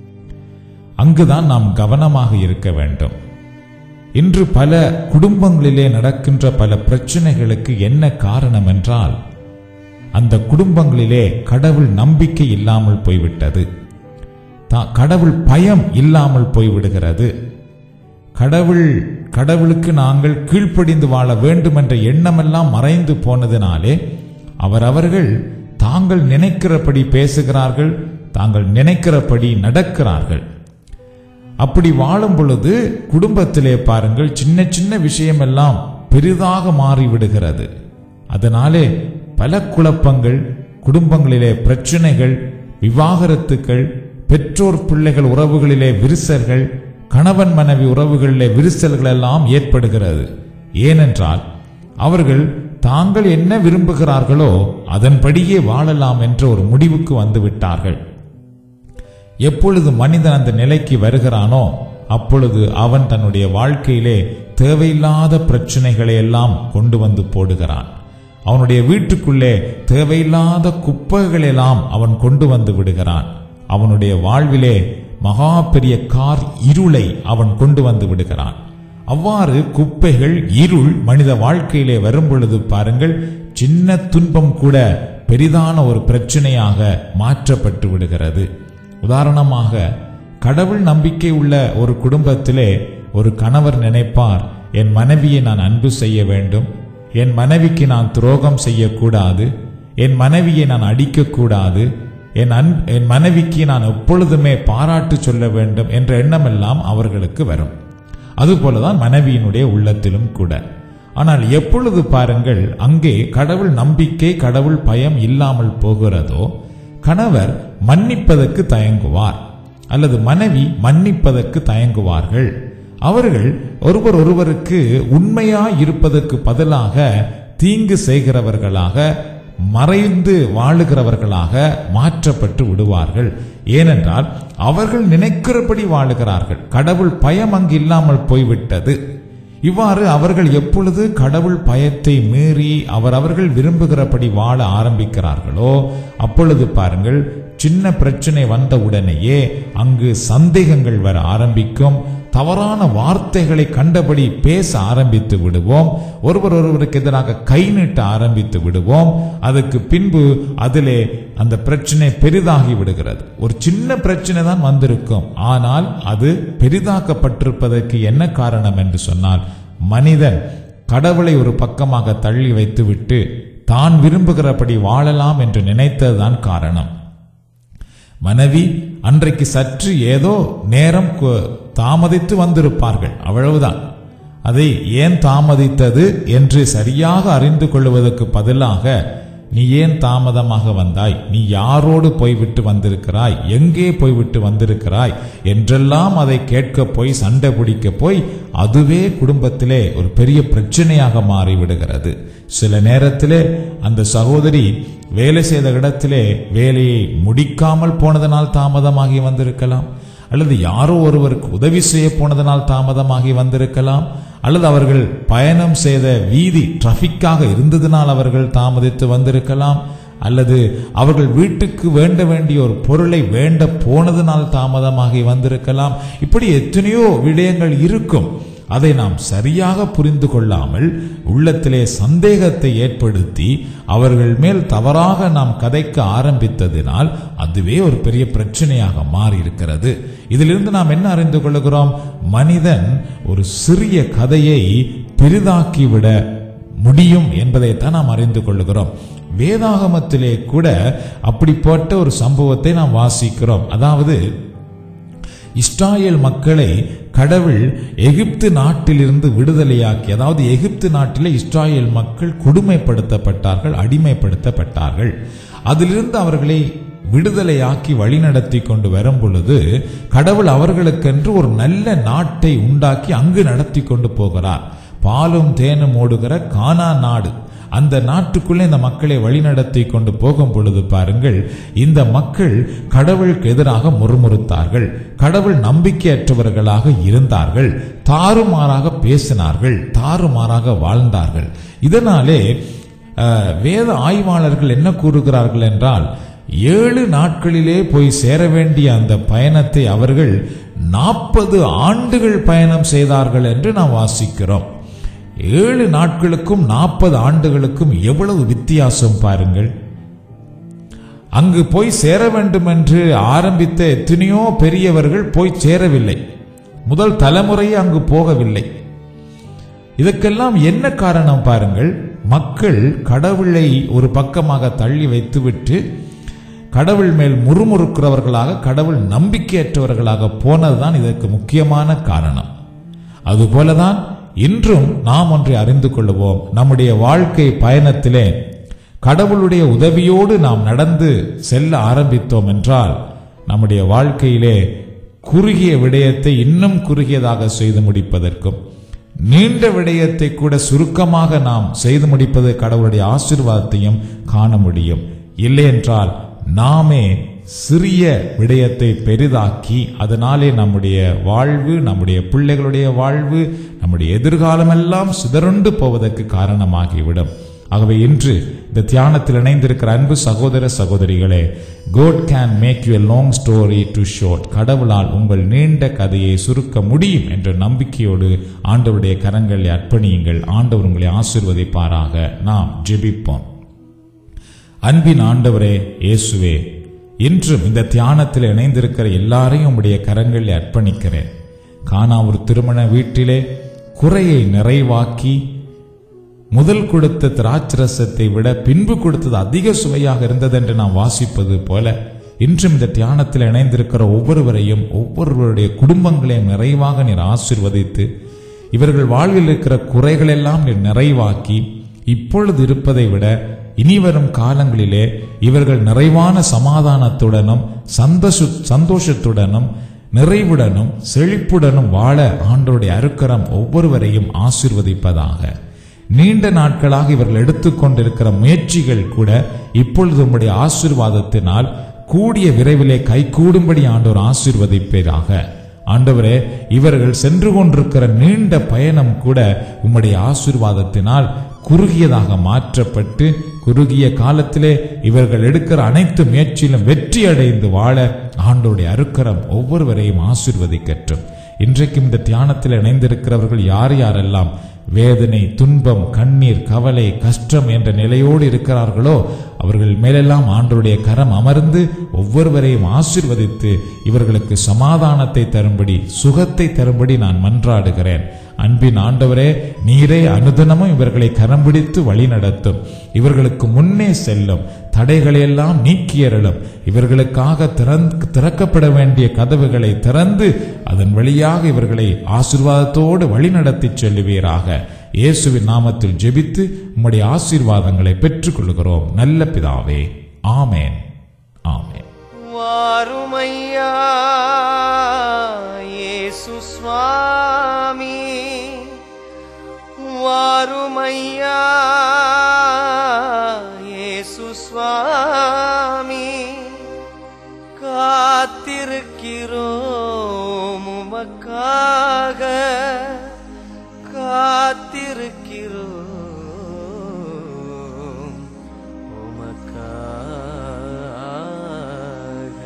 அங்குதான் நாம் கவனமாக இருக்க வேண்டும். இன்று பல குடும்பங்களிலே நடக்கின்ற பல பிரச்சனைகளுக்கு என்ன காரணம் என்றால், அந்த குடும்பங்களிலே கடவுள் நம்பிக்கை இல்லாமல் போய்விட்டது, கடவுள் பயம் இல்லாமல் போய்விடுகிறது. கடவுள் கடவுளுக்கு நாங்கள் கீழ்ப்படிந்து வாழ வேண்டும் என்ற எண்ணமெல்லாம் மறைந்து போனதினாலே அவரவர்கள் தாங்கள் நினைக்கிறபடி பேசுகிறார்கள், தாங்கள் நினைக்கிறபடி நடக்கிறார்கள். அப்படி வாழும் பொழுது குடும்பத்திலே பாருங்கள், சின்ன சின்ன விஷயமெல்லாம் பெரிதாக மாறிவிடுகிறது. அதனாலே பல குழப்பங்கள், குடும்பங்களிலே பிரச்சனைகள், விவாகரத்துக்கள், பெற்றோர் பிள்ளைகள் உறவுகளிலே விரிசல்கள், கணவன் மனைவி உறவுகளிலே விரிசல்கள் எல்லாம் ஏற்படுகிறது. ஏனென்றால் அவர்கள் தாங்கள் என்ன விரும்புகிறார்களோ அதன்படியே வாழலாம் என்ற ஒரு முடிவுக்கு வந்து விட்டார்கள். எப்பொழுது மனிதன் அந்த நிலைக்கு வருகிறானோ அப்பொழுது அவன் தன்னுடைய வாழ்க்கையிலே தேவையில்லாத பிரச்சனைகளை எல்லாம் கொண்டு வந்து போடுகிறான். அவனுடைய வீட்டுக்குள்ளே தேவையில்லாத குப்பைகளெல்லாம் அவன் கொண்டு வந்து விடுகிறான். அவனுடைய வாழ்விலே மகா பெரிய கார் இருளை அவன் கொண்டு வந்து விடுகிறான். அவ்வாறு குப்பைகள், இருள் மனித வாழ்க்கையிலே வரும் பொழுது பாருங்கள், சின்ன துன்பம் கூட பெரிதான ஒரு பிரச்சனையாக மாற்றப்பட்டு விடுகிறது. உதாரணமாக, கடவுள் நம்பிக்கை உள்ள ஒரு குடும்பத்திலே ஒரு கணவர் நினைப்பார், என் மனைவியை நான் அன்பு செய்ய வேண்டும், என் மனைவிக்கு நான் துரோகம் செய்யக்கூடாது, என் மனைவியை நான் அடிக்கக்கூடாது, என் அன் என் மனைவிக்கு நான் எப்பொழுதுமே பாராட்டு சொல்ல வேண்டும் என்ற எண்ணமெல்லாம் அவர்களுக்கு வரும். அதுபோலதான் மனைவியினுடைய உள்ளத்திலும் கூட. ஆனால் எப்பொழுது பாருங்கள் அங்கே கடவுள் நம்பிக்கை, கடவுள் பயம் இல்லாமல் போகிறதோ, கணவர் மன்னிப்பதற்கு தயங்குவார் அல்லது மனைவி மன்னிப்பதற்கு தயங்குவார்கள். அவர்கள் ஒருவர் ஒருவருக்கு உண்மையாய் இருப்பதற்கு பதிலாக தீங்கு செய்கிறவர்களாக, மறைந்து வாழுகிறவர்களாக மாற்றப்பட்டு விடுவார்கள். ஏனென்றால் அவர்கள் நினைக்கிறபடி வாழுகிறார்கள். கடவுள் பயம் அங்கு இல்லாமல் போய்விட்டது. இவ்வாறு அவர்கள் எப்பொழுது கடவுள் பயத்தை மீறி அவர் அவர்கள் விரும்புகிறபடி வாழ ஆரம்பிக்கிறார்களோ அப்பொழுது பாருங்கள், சின்ன பிரச்சனை வந்த உடனேயே அங்கு சந்தேகங்கள் வர ஆரம்பிக்கும். தவறான வார்த்தைகளை கண்டபடி பேச ஆரம்பித்து விடுவோம். ஒருவர் ஒருவருக்கு எதிராக கை நீட்ட ஆரம்பித்து விடுவோம். அதுக்கு பின்பு அதிலே அந்த பிரச்சனை பெரிதாகி விடுகிறது. ஒரு சின்ன பிரச்சனை தான் வந்திருக்கும், ஆனால் அது பெரிதாக்கப்பட்டிருப்பதற்கு என்ன காரணம் என்று சொன்னால், மனிதன் கடவுளை ஒரு பக்கமாக தள்ளி வைத்துவிட்டு தான் விரும்புகிறபடி வாழலாம் என்று நினைத்ததுதான் காரணம். மனைவி அன்றைக்கு சற்று ஏதோ நேரம் தாமதித்து வந்திருப்பார்கள், அவ்வளவுதான். அதை ஏன் தாமதித்தது என்று சரியாக அறிந்து கொள்வதற்கு பதிலாக, நீ ஏன் தாமதமாக வந்தாய், நீ யாரோடு போய்விட்டு வந்திருக்கிறாய், எங்கே போய்விட்டு வந்திருக்கிறாய் என்றெல்லாம் அதை கேட்க போய் சண்டை பிடிக்க போய் அதுவே குடும்பத்திலே ஒரு பெரிய பிரச்சனையாக மாறிவிடுகிறது. சில நேரத்திலே அந்த சகோதரி வேலை செய்த இடத்திலே வேலையை முடிக்காமல் போனதனால் தாமதமாகி வந்திருக்கலாம், அல்லது யாரோ ஒருவருக்கு உதவி செய்ய போனதனால் தாமதமாகி வந்திருக்கலாம், அல்லது அவர்கள் பயணம் செய்த வீதி டிராபிக்காக இருந்ததினால் அவர்கள் தாமதித்து வந்திருக்கலாம், அல்லது அவர்கள் வீட்டுக்கு வேண்ட வேண்டிய ஒரு பொருளை வேண்ட போனதனால் தாமதமாகி வந்திருக்கலாம். இப்படி எத்தனையோ விடயங்கள் இருக்கும். அதை நாம் சரியாக புரிந்து கொள்ளாமல் உள்ளத்திலே சந்தேகத்தை ஏற்படுத்தி அவர்கள் மேல் தவறாக நாம் கதைக்க ஆரம்பித்ததினால் அதுவே ஒரு பெரிய பிரச்சனையாக மாறி இருக்கிறது. இதிலிருந்து நாம் என்ன அறிந்து கொள்கிறோம்? மனிதன் ஒரு சிறிய கதையை பெரிதாக்கிவிட முடியும் என்பதைத்தான் நாம் அறிந்து கொள்கிறோம். வேதாகமத்திலே கூட அப்படிப்பட்ட ஒரு சம்பவத்தை நாம் வாசிக்கிறோம். அதாவது, இஸ்ராயேல் மக்களை கடவுள் எகிப்து நாட்டிலிருந்து விடுதலையாக்கி, அதாவது எகிப்து நாட்டிலே இஸ்ராயேல் மக்கள் கொடுமைப்படுத்தப்பட்டார்கள், அடிமைப்படுத்தப்பட்டார்கள். அதிலிருந்து அவர்களை விடுதலையாக்கி வழிநடத்தி கொண்டு வரும் பொழுது கடவுள் அவர்களுக்கென்று ஒரு நல்ல நாட்டை உண்டாக்கி அங்கு நடத்தி கொண்டு போகிறார். பாலும் தேனும் ஓடுகிற கானான் நாடு, அந்த நாட்டுக்குள்ளே இந்த மக்களை வழிநடத்தி கொண்டு போகும் பொழுது பாருங்கள், இந்த மக்கள் கடவுளுக்கு எதிராக முறுமுறுத்தார்கள், கடவுள் நம்பிக்கையற்றவர்களாக இருந்தார்கள், தாறுமாறாக பேசினார்கள், தாறுமாறாக வாழ்ந்தார்கள். இதனாலே அஹ், வேத ஆய்வாளர்கள் என்ன கூறுகிறார்கள் என்றால், ஏழு நாட்களிலே போய் சேர வேண்டிய அந்த பயணத்தை அவர்கள் நாற்பது ஆண்டுகள் பயணம் செய்தார்கள் என்று நாம் வாசிக்கிறோம். ஏழு நாட்களுக்கும் நாற்பது ஆண்டுகளுக்கும் எவ்வளவு வித்தியாசம் பாருங்கள். அங்கு போய் சேர வேண்டும் என்று ஆரம்பித்த எத்தனையோ பெரியவர்கள் போய் சேரவில்லை. முதல் தலைமுறையே அங்கு போகவில்லை. இதற்கெல்லாம் என்ன காரணம் பாருங்கள். மக்கள் கடவுளை ஒரு பக்கமாக தள்ளி வைத்துவிட்டு கடவுள் மேல் முறுமுறுக்கிறவர்களாக, கடவுள் நம்பிக்கையற்றவர்களாக போனதுதான் இதற்கு முக்கியமான காரணம். அதுபோலதான் இன்றும் நாம் ஒன்றை அறிந்து கொள்வோம். நம்முடைய வாழ்க்கை பயணத்திலே கடவுளுடைய உதவியோடு நாம் நடந்து செல்ல ஆரம்பித்தோம் என்றால், நம்முடைய வாழ்க்கையிலே குறுகிய விடயத்தை இன்னும் குறுகியதாக செய்து முடிப்பதற்கும், நீண்ட விடயத்தை கூட சுருக்கமாக நாம் செய்து முடிப்பது கடவுளுடைய ஆசீர்வாதத்தையும் காண முடியும். இல்லை என்றால் நாமே சிறிய விடயத்தை பெரிதாக்கி அதனாலே நம்முடைய வாழ்வு, நம்முடைய பிள்ளைகளுடைய வாழ்வு, நம்முடைய எதிர்காலம் எல்லாம் சிதறுண்டு போவதற்கு காரணமாகிவிடும். ஆகவே இன்று இந்த தியானத்தில் இணைந்திருக்கிற அன்பு சகோதர சகோதரிகளே, God can make you a long story to short. கடவுளால் உங்கள் நீண்ட கதையை சுருக்க முடியும் என்ற நம்பிக்கையோடு ஆண்டவருடைய கரங்களை அர்ப்பணியுங்கள். ஆண்டவர் உங்களை ஆசீர்வதிப்பாராக. நாம் ஜெபிப்போம். அன்பின் ஆண்டவரே இயேசுவே, இன்றும் இந்த தியானத்தில் இணைந்திருக்கிற எல்லாரையும் உம்முடைய கரங்களில் அர்ப்பணிக்கிறேன். கானா ஒரு திருமண வீட்டிலே குறையை நிறைவாக்கி முதல் கொடுத்த திராட்சரசத்தை விட பின்பு கொடுத்தது அதிக சுவையாக இருந்தது என்று நாம் வாசிப்பது போல, இன்றும் இந்த தியானத்தில் இணைந்திருக்கிற ஒவ்வொருவரையும், ஒவ்வொருவருடைய குடும்பங்களையும் நிறைவாக நீர் ஆசீர்வதித்து, இவர்கள் வாழ்வில் இருக்கிற குறைகளெல்லாம் நீர் நிறைவாக்கி, இப்பொழுது இருப்பதை விட இனி வரும் காலங்களிலே இவர்கள் நிறைவான சமாதானத்துடனும் சந்தோஷ சந்தோஷத்துடனும் நிறைவுடனும் செழிப்புடனும் வாழ ஆண்டவருடைய அருக்கரம் ஒவ்வொருவரையும் ஆசீர்வதிப்பதாக. நீண்ட நாட்களாக இவர்கள் எடுத்துக்கொண்டிருக்கிற முயற்சிகள் கூட இப்பொழுது உம்முடைய ஆசீர்வாதத்தினால் கூடிய விரைவிலே கைகூடும்படி ஆண்டவர் ஆசீர்வதிப்பீராக. ஆண்டவரே, இவர்கள் சென்று கொண்டிருக்கிற நீண்ட பயணம் கூட உம்முடைய ஆசீர்வாதத்தினால் குறுகியதாக மாற்றப்பட்டு, குறுகிய காலத்திலே இவர்கள் எடுக்கிற அனைத்து முயற்சியிலும் வெற்றி அடைந்து வாழ ஆண்டவருடைய அருக்கரம் ஒவ்வொருவரையும் ஆசீர்வதிக்கட்டும். இன்றைக்கும் இந்த தியானத்தில் இணைந்திருக்கிறவர்கள் யார் யாரெல்லாம் வேதனை, துன்பம், கண்ணீர், கவலை, கஷ்டம் என்ற நிலையோடு இருக்கிறார்களோ அவர்கள் மேலெல்லாம் ஆண்டவருடைய கரம் அமர்ந்து ஒவ்வொருவரையும் ஆசீர்வதித்து இவர்களுக்கு சமாதானத்தை தரும்படி, சுகத்தை தரும்படி நான் மன்றாடுகிறேன். அன்பின் ஆண்டவரே, நீரே அனுதினமும் இவர்களை கரம் பிடித்து வழி நடத்தும். இவர்களுக்கு முன்னே செல்லும், தடைகளையெல்லாம் நீக்கியறலும். இவர்களுக்காக திறக்கப்பட வேண்டிய கதவுகளை திறந்து அதன் வழியாக இவர்களை ஆசீர்வாதத்தோடு வழி நடத்தி செல்லுவீராக. இயேசுவின் நாமத்தில் ஜெபித்து உம்முடைய ஆசீர்வாதங்களை பெற்றுக் கொள்கிறோம் நல்ல பிதாவே. ஆமேன், ஆமேன். வாருமையா இயேசு சுவாமி, வாருமையா இயேசு சுவாமி, காத்திருக்கிறோம் உமக்காக, காத்திருக்கிறோம் உமக்காக.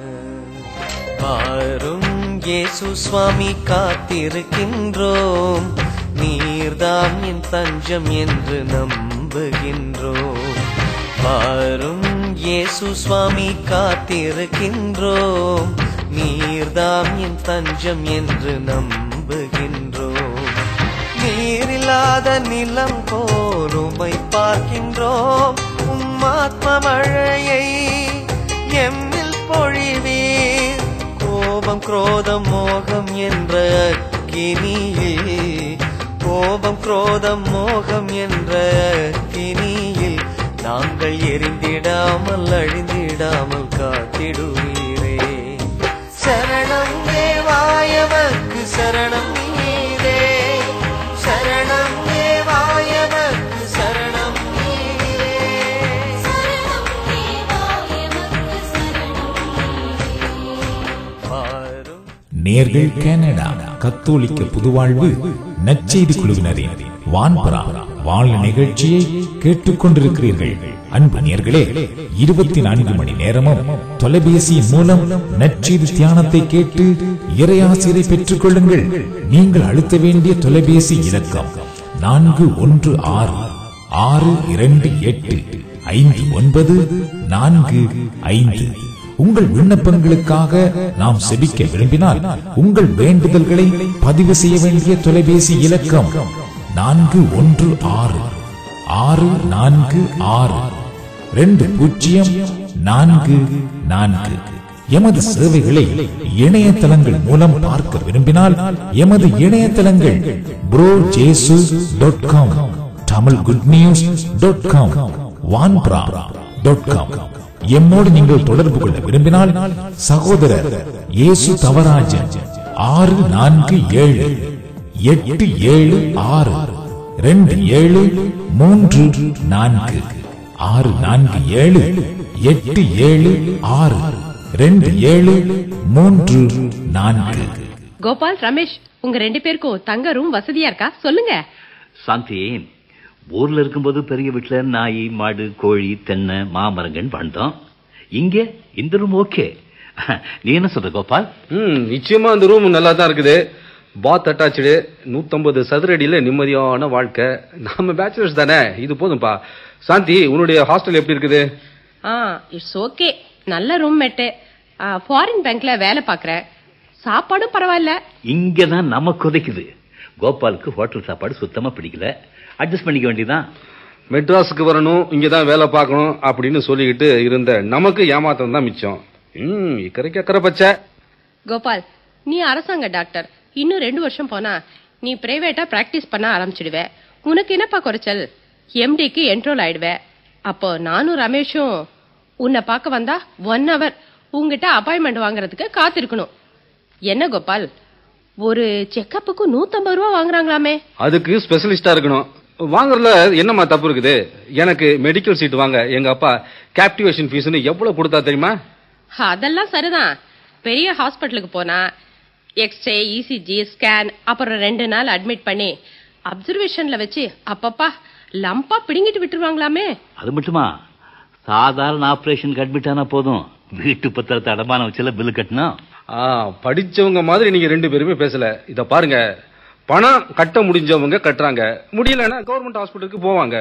வாரும் இயேசு சுவாமி, காத்திருக்கின்றோம். நீர்தான் என் தஞ்சம் என்று நம்புகின்றோம். வாரும் இயேசு சுவாமி, காத்திருக்கின்றோம். நீர்தான் என் தஞ்சம் என்று நம்புகின்றோம். நீரில்லாத நிலம் போல் உம்மை பார்க்கின்றோம். உம்மாத்ம மழையை எம்மில் பொழிவீர். கோபம், குரோதம், மோகம் என்ற அக்கினியில், கோபம், குரோதம், மோகம் என்ற அக்கினியில் நாங்கள் எரிந்திடாமல் அழிந்திடாமல் காத்திடுவீரே. சரணம் தேவாயவர்க்கு சரணம் நீரே, சரணம் தேவாயவர்க்கு சரணம் நீரே, சரணம் தேவாயவர்க்கு சரணம் நீரே. நேர்கள் கனடா கத்தோலிக்க புதுவாழ்வு நற்செய்தி குழுவினரின் வான்பரா வாழ நிகழ்ச்சியை கேட்டுக்கொண்டிருக்கிறீர்கள். அன்பு நேயர்களே, இருபத்தி நான்கு மணி நேரமும் தொலைபேசியின் மூலம் நற்செய்தி தியானத்தை கேட்டு இறையாசிரை பெற்றுக் கொள்ளுங்கள். நீங்கள் அழுத்த வேண்டிய தொலைபேசி இலக்கம் நான்கு ஒன்று ஆறு ஆறு இரண்டு எட்டு ஐந்து ஒன்பது நான்கு ஐந்து. உங்கள் விண்ணப்பங்களுக்காக நாம் செபிக்க விரும்பினால் உங்கள் வேண்டுதல்களை பதிவு செய்ய வேண்டிய தொலைபேசி இலக்கம் நான்கு ஒன்று ஆறு ஆறு நான்கு ஆறு ரெண்டு பூஜ்ஜியம் நான்கு நான்கு. எமது சேவைகளை இணையதளங்கள் மூலம் பார்க்க விரும்பினால் எமது இணையதளங்கள் pro Jesu dot com, Tamil good news dot com, Vanbara dot com. எம்மோடு நீங்கள் தொடர்பு கொள்ள விரும்பினால் சகோதரர் இயேசு தவராஜன் ஆறு நான்கு ஏழு எட்டு ஏழு ஆறு ரெண்டு ஏழு மூன்று நான்கு ஆறு நான்கு ஏழு எட்டு ஏழு ஆறு ரெண்டு ஏழு மூன்று நான்கு. கோபால், ரமேஷ், உங்க ரெண்டு பேருக்கும் தங்க ரூம் வசதியா இருக்கா? சொல்லுங்க. சாந்தி, ஊர்ல இருக்கும்போது பெரிய வீட்டுல நாய், மாடு, கோழி, தென்னை, மாமரங்கள் வாழ்ந்தோம். இங்க இந்த ரூம் ஓகே. நீ என்ன சொல்ற கோபால்? ம் நிச்சயமா அந்த ரூம் நல்லா தான் இருக்குது. பாத் அட்டாச்சு, நூத்தம்பது சதுரடியில நிம்மதியான வாழ்க்கை. நாம பேச்சுலர்ஸ் தானே, இது போதும்பா. சாந்தி, உன்னுடைய ஹாஸ்டல் எப்படி இருக்குது? Ah, it's okay. நல்ல ரூம் மேட்டு. ஃபாரின் பேங்க்ல வேலை பாக்குறேன். சாப்பாடும் பரவாயில்ல. இங்கதான் நமக்கு உதைக்குது. கோபாலுக்கு ஹோட்டல் சாப்பாடு சுத்தமா பிடிக்கல. அட்ஜஸ்ட் பண்ணிக்க வேண்டியதான். மெட்ராஸுக்கு வரணும், இங்கதான் வேலை பார்க்கணும் அப்படின்னு சொல்லிக்கிட்டு இருந்த நமக்கு ஏமாத்தம் தான் மிச்சம். ம் இக்கரைக்கு அக்கறை பச்சை. கோபால், நீ அரசாங்க டாக்டர். இன்னும் ரெண்டு வருஷம் போனா நீ பிரைவேட்டா பிராக்டிஸ் பண்ண ஆரம்பிச்சிடுவ. உனக்கு என்னப்பா குறைச்சல்? எம்டிக்கு என்ரோல் ஆயிடுவ. அப்போ நானும் ரமேஷும் உன்னை பார்க்க வந்தா ஒன் ஹவர் உங்ககிட்ட அப்பாயின்மெண்ட் வாங்குறதுக்கு காத்திருக்கணும். என்ன கோபால், ஒரு செக்கப்புக்கு நூத்தம்பது ரூபா வாங்குறாங்களாமே? அதுக்கு ஸ்பெஷலிஸ்டா இருக்கணும். வாங்குறதுல என்னமா தப்பு இருக்குது? எனக்கு மெடிக்கல் சீட் வாங்க எங்க அப்பா கேப்டிவேஷன் ஃபீஸ்னு எவ்வளவு கொடுத்தா தெரியுமா? அதெல்லாம் சரிதான். பெரிய ஹாஸ்பிட்டலுக்கு போனா எக்ஸ்ரே, இசிஜி, ஸ்கேன், அப்புறம் ரெண்டு நாள் அட்மிட் பண்ணி அப்சர்வேஷன்ல வச்சு அப்பப்பா லம்பா பிடுங்கிட்டு விட்டுருவாங்களாமே. அது மட்டுமா, சாதாரண ஆபரேஷனுக்கு அட்மிட் ஆனா போதும், வீட்டு பத்திரத்தை அடமானம் வச்சுல பில்லு கட்டணும். ஆ, படிச்சவங்க மாதிரி நீங்க ரெண்டு பேருமே பேசல. இத பாருங்க, பணம் கட்ட முடிஞ்சவங்க கட்டுறாங்க, முடியலன்னா கவர்மெண்ட் ஹாஸ்பிட்டலுக்கு போவாங்க.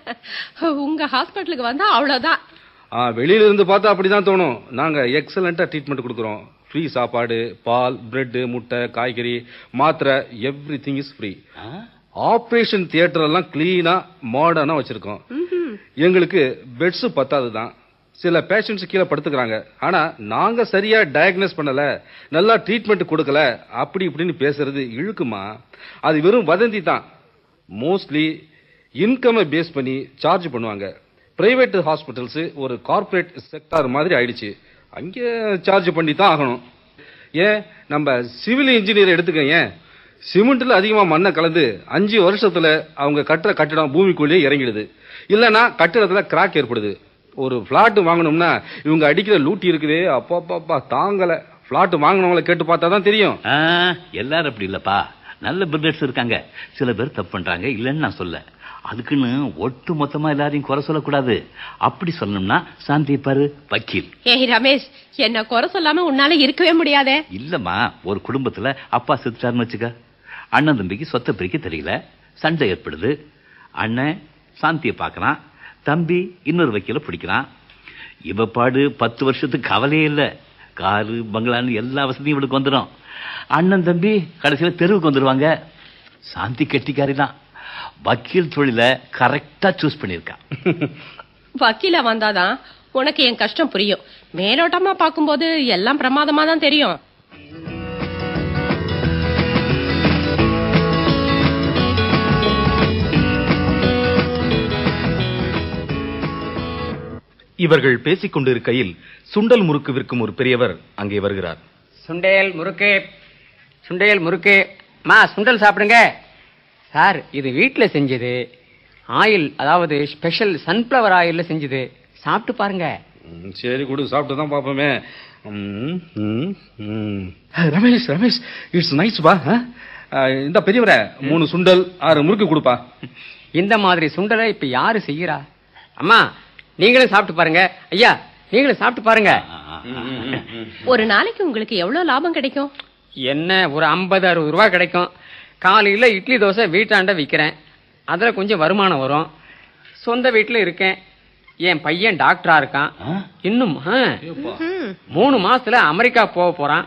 உங்க ஹாஸ்பிட்டலுக்கு வந்தா அவ்வளவுதான். வெளியில இருந்து பார்த்தா அப்படிதான் தோணும். நாங்க எக்ஸலண்டா ட்ரீட்மெண்ட் கொடுக்கறோம். ஃப்ரீ சாப்பாடு, பால், பிரெட், முட்டை, காய்கறி, மாத்திரை, everything is free. Operation theatre எல்லாம் கிளீனா மாடர்னா வச்சிருக்கோம். எங்களுக்கு பெட்ஸ் பத்தாதுதான். சில பேஷண்ட்ஸ் கீழே படுத்துக்கிறாங்க. ஆனா நாங்க சரியா டயக்னோஸ் பண்ணல, நல்லா ட்ரீட்மெண்ட் கொடுக்கல, அப்படி இப்படின்னு பேசுறது இழுக்குமா? அது வெறும் வதந்தி தான். மோஸ்ட்லி இன்கம் பேஸ் பண்ணி சார்ஜ் பண்ணுவாங்க. பிரைவேட் ஹாஸ்பிட்டல்ஸ் ஒரு கார்பரேட் செக்டார் மாதிரி ஆயிடுச்சு. அங்கே சார்ஜ் பண்ணி தான் ஆகணும். ஏன் நம்ம சிவில் இன்ஜினியர் எடுத்துக்க, ஏன் சிமெண்ட்ல அதிகமா மண்ணை கலந்து அஞ்சு வருஷத்துல அவங்க கட்டுற கட்டிடம் பூமிக்குள்ளேயே இறங்கிடுது. இல்லைன்னா கட்டிடத்துல கிராக் ஏற்படுது. ஒரு பிளாட் வாங்கணும்னா இவங்க அடிக்கிற லூட்டி இருக்குதே, அப்பா தாங்கல. பிளாட் வாங்கினவங்களை கேட்டு பார்த்தா தான் தெரியும். எல்லாரும் அப்படி இல்லப்பா, நல்ல பில்டர்ஸ் இருக்காங்க. சில பேர் தப்பு பண்றாங்க, இல்லைன்னு நான் சொல்ல. அதுக்குன்னு ஒட்டு மொத்தமா எல்லாரையும் குறை சொல்லக்கூடாது. அப்படி சொல்லணும்னா சாந்தி பாரு, வக்கீல். ஏய் ரமேஷ், என்ன குறை சொல்லாம உன்னால இருக்கவே முடியாதே. இல்லம்மா, ஒரு குடும்பத்துல அப்பா செத்துட்டாருன்னு வச்சுக்க, அண்ணன் தம்பிக்கு சொத்தை பிரிக்க தெரியல, சண்டை ஏற்படுது. அண்ணன் சாந்தியை பாக்குறான், தம்பி இன்னொரு வக்கீல பிடிக்கிறான். இவ பாடு பத்து வருஷத்துக்கு கவலையே இல்ல. காரு, பங்களான்னு எல்லா வசதியும் இவளுக்கு வந்துடும். அண்ணன் தம்பி கடைசியில தெருவுக்கு வந்துருவாங்க. சாந்தி கெட்டிக்காரிதான். வக்கீல் தொழில கரெக்டா சூஸ் பண்ணிருக்கா. வக்கீல வந்தாதான் உனக்கு என் கஷ்டம் புரியும். மேலோட்டமா பாக்கும்போது எல்லாம் பிரமாதமா தான் தெரியும். இவர்கள் பேசிக் கொண்டிருக்கையில் சுண்டல் முறுக்கு விற்கும் ஒரு பெரியவர் அங்கே வருகிறார். சுண்டல் முறுக்கு, சுண்டல் முறுக்கு. மா, சுண்டல் சாப்பிடுங்க. சார், இது வீட்டில் செஞ்சது. ஆயில், அதாவது ஸ்பெஷல் சன்ஃப்ளவர் ஆயில்ல செஞ்சது. சாப்பிட்டு பாருங்க. சரி, கொடு, சாப்பிட்டு தான் பார்ப்போமே. ரமேஷ் ரமேஷ் இட்ஸ் நைஸ் பா. இந்த பெரியவரை மூணு சுண்டல் ஆறு முறுக்கு கொடுப்பா. இந்த மாதிரி சுண்டலை இப்ப யாரு செய்யறா? அம்மா நீங்களும் சாப்பிட்டு பாருங்க. ஐயா நீங்களும் சாப்பிட்டு பாருங்க. ஒரு நாளைக்கு உங்களுக்கு எவ்வளவு லாபம் கிடைக்கும்? என்ன ஒரு ஐம்பது அறுபது ரூபாய் கிடைக்கும். காலையில இட்லி தோசை வீட்டாண்ட விற்கிறேன், அதுல கொஞ்சம் வருமானம் வரும். சொந்த வீட்டுல இருக்கேன். என் பையன் டாக்டரா இருக்கான். இன்னும் மூணு மாசத்துல அமெரிக்கா போக போறான்.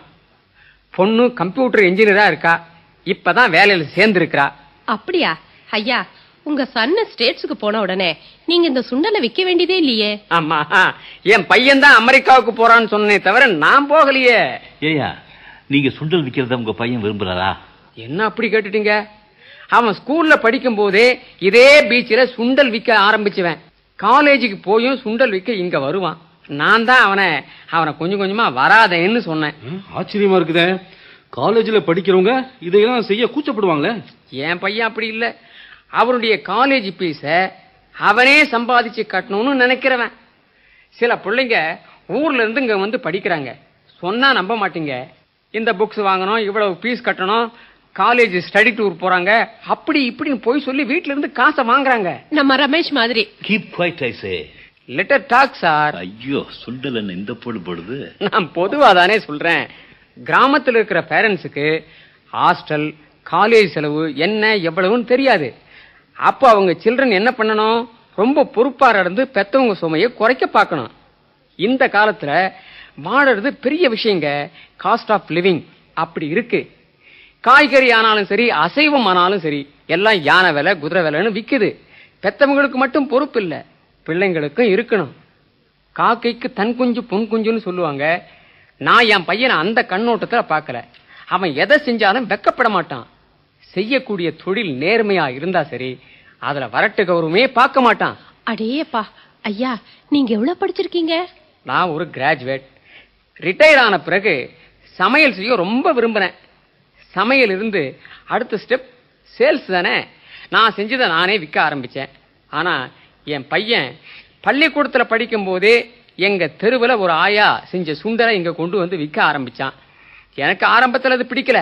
பொண்ணு கம்ப்யூட்டர் இன்ஜினியரா இருக்கா, இப்பதான் வேலையில சேர்ந்து இருக்கா. அப்படியா? ஐயா, உங்க சன்னு ஸ்டேட்ஸுக்கு போன உடனே நீங்க இந்த சுண்டலை விற்க வேண்டியதே இல்லையே. ஆமா, என் பையன் தான் அமெரிக்காவுக்கு போறான்னு சொன்னே தவிர நான் போகலையே. ஏயா, நீங்க சுண்டல் விக்கிறத உங்க பையன் விரும்புறாரா? என்ன அப்படி கேட்டுட்டீங்க? அவன் ஸ்கூல்ல படிக்கும் போதே இதே பீச்சில சுண்டல் விற்க ஆரம்பிச்சுவேன். காலேஜுக்கு போயும் சுண்டல் விற்க இங்க வருவான். நான் தான் அவனை அவனை கொஞ்சம் கொஞ்சமா வராதேன்னு சொன்னேன். ஆச்சரியமா இருக்குதே, காலேஜில் படிக்கிறவங்க இதையெல்லாம் செய்ய கூச்சப்படுவாங்களே. என் பையன் அப்படி இல்லை. அவருடைய காலேஜ் பீஸ அவனே சம்பாதிச்சு கட்டணும்னு நினைக்கிறவன். சில பிள்ளைங்க ஊர்ல இருந்து இங்க வந்து படிக்கிறாங்க. சொன்னா நம்ப மாட்டீங்க, இந்த புக்ஸ் வாங்கணும், இவ்வளவு பீஸ் கட்டணும், காலேஜ் ஸ்டடி டூர் போறாங்க, அப்படி இப்படின்னு போய் சொல்லி வீட்டுல இருந்து காசை வாங்குறாங்க. நம்ம ரமேஷ் மாதிரி. Keep quiet I say. Letter talk sir. ஐயோ, சுண்டல் என்ன இந்த போடு போடுது? நான் பொதுவா தானே சொல்றேன். கிராமத்தில் இருக்கிற பேரண்ட்ஸுக்கு ஹாஸ்டல் காலேஜ் செலவு என்ன எவ்வளவுன்னு தெரியாது. அப்போ அவங்க சில்ட்ரன் என்ன பண்ணணும்? ரொம்ப பொறுப்பா நடந்து பெத்தவங்க சுமையை குறைக்க பார்க்கணும். இந்த காலத்துல வாழறது பெரிய விஷயங்க. காஸ்ட் ஆஃப் லிவிங் அப்படி இருக்கு. காய்கறி ஆனாலும் சரி, அசைவம் ஆனாலும் சரி, எல்லாம் யானை விலை குதிரை விலைன்னு விக்குது. பெத்தவங்களுக்கு மட்டும் பொறுப்பு இல்ல, பிள்ளைங்களுக்கும் இருக்கணும். காக்கைக்கு தன் குஞ்சு பொன் குஞ்சுன்னு சொல்லுவாங்க. நான் என் பையனை அந்த கண்ணோட்டத்துல பார்க்கல. அவன் எதை செஞ்சாலும் வெக்கப்பட மாட்டான். செய்யக்கூடிய தொழில் நேர்மையா இருந்தா சரி, அதுல வரட்டு கௌரவமே பார்க்க மாட்டான். அடேப்பா ஐயா, நீங்க எவ்வளவு படிச்சிருக்கீங்க? நான் ஒரு கிராஜுவேட். ரிட்டையர் ஆன பிறகு சமையல் செய்ய ரொம்ப விரும்பினேன். சமையல் இருந்து அடுத்த ஸ்டெப் சேல்ஸ் தானே. நான் செஞ்சதை நானே விற்க ஆரம்பிச்சேன். ஆனா என் பையன் பள்ளிக்கூடத்துல படிக்கும் போதே எங்க தெருவில் ஒரு ஆயா செஞ்ச சுண்டலை இங்க கொண்டு வந்து விற்க ஆரம்பிச்சான். எனக்கு ஆரம்பத்தில் அது பிடிக்கல.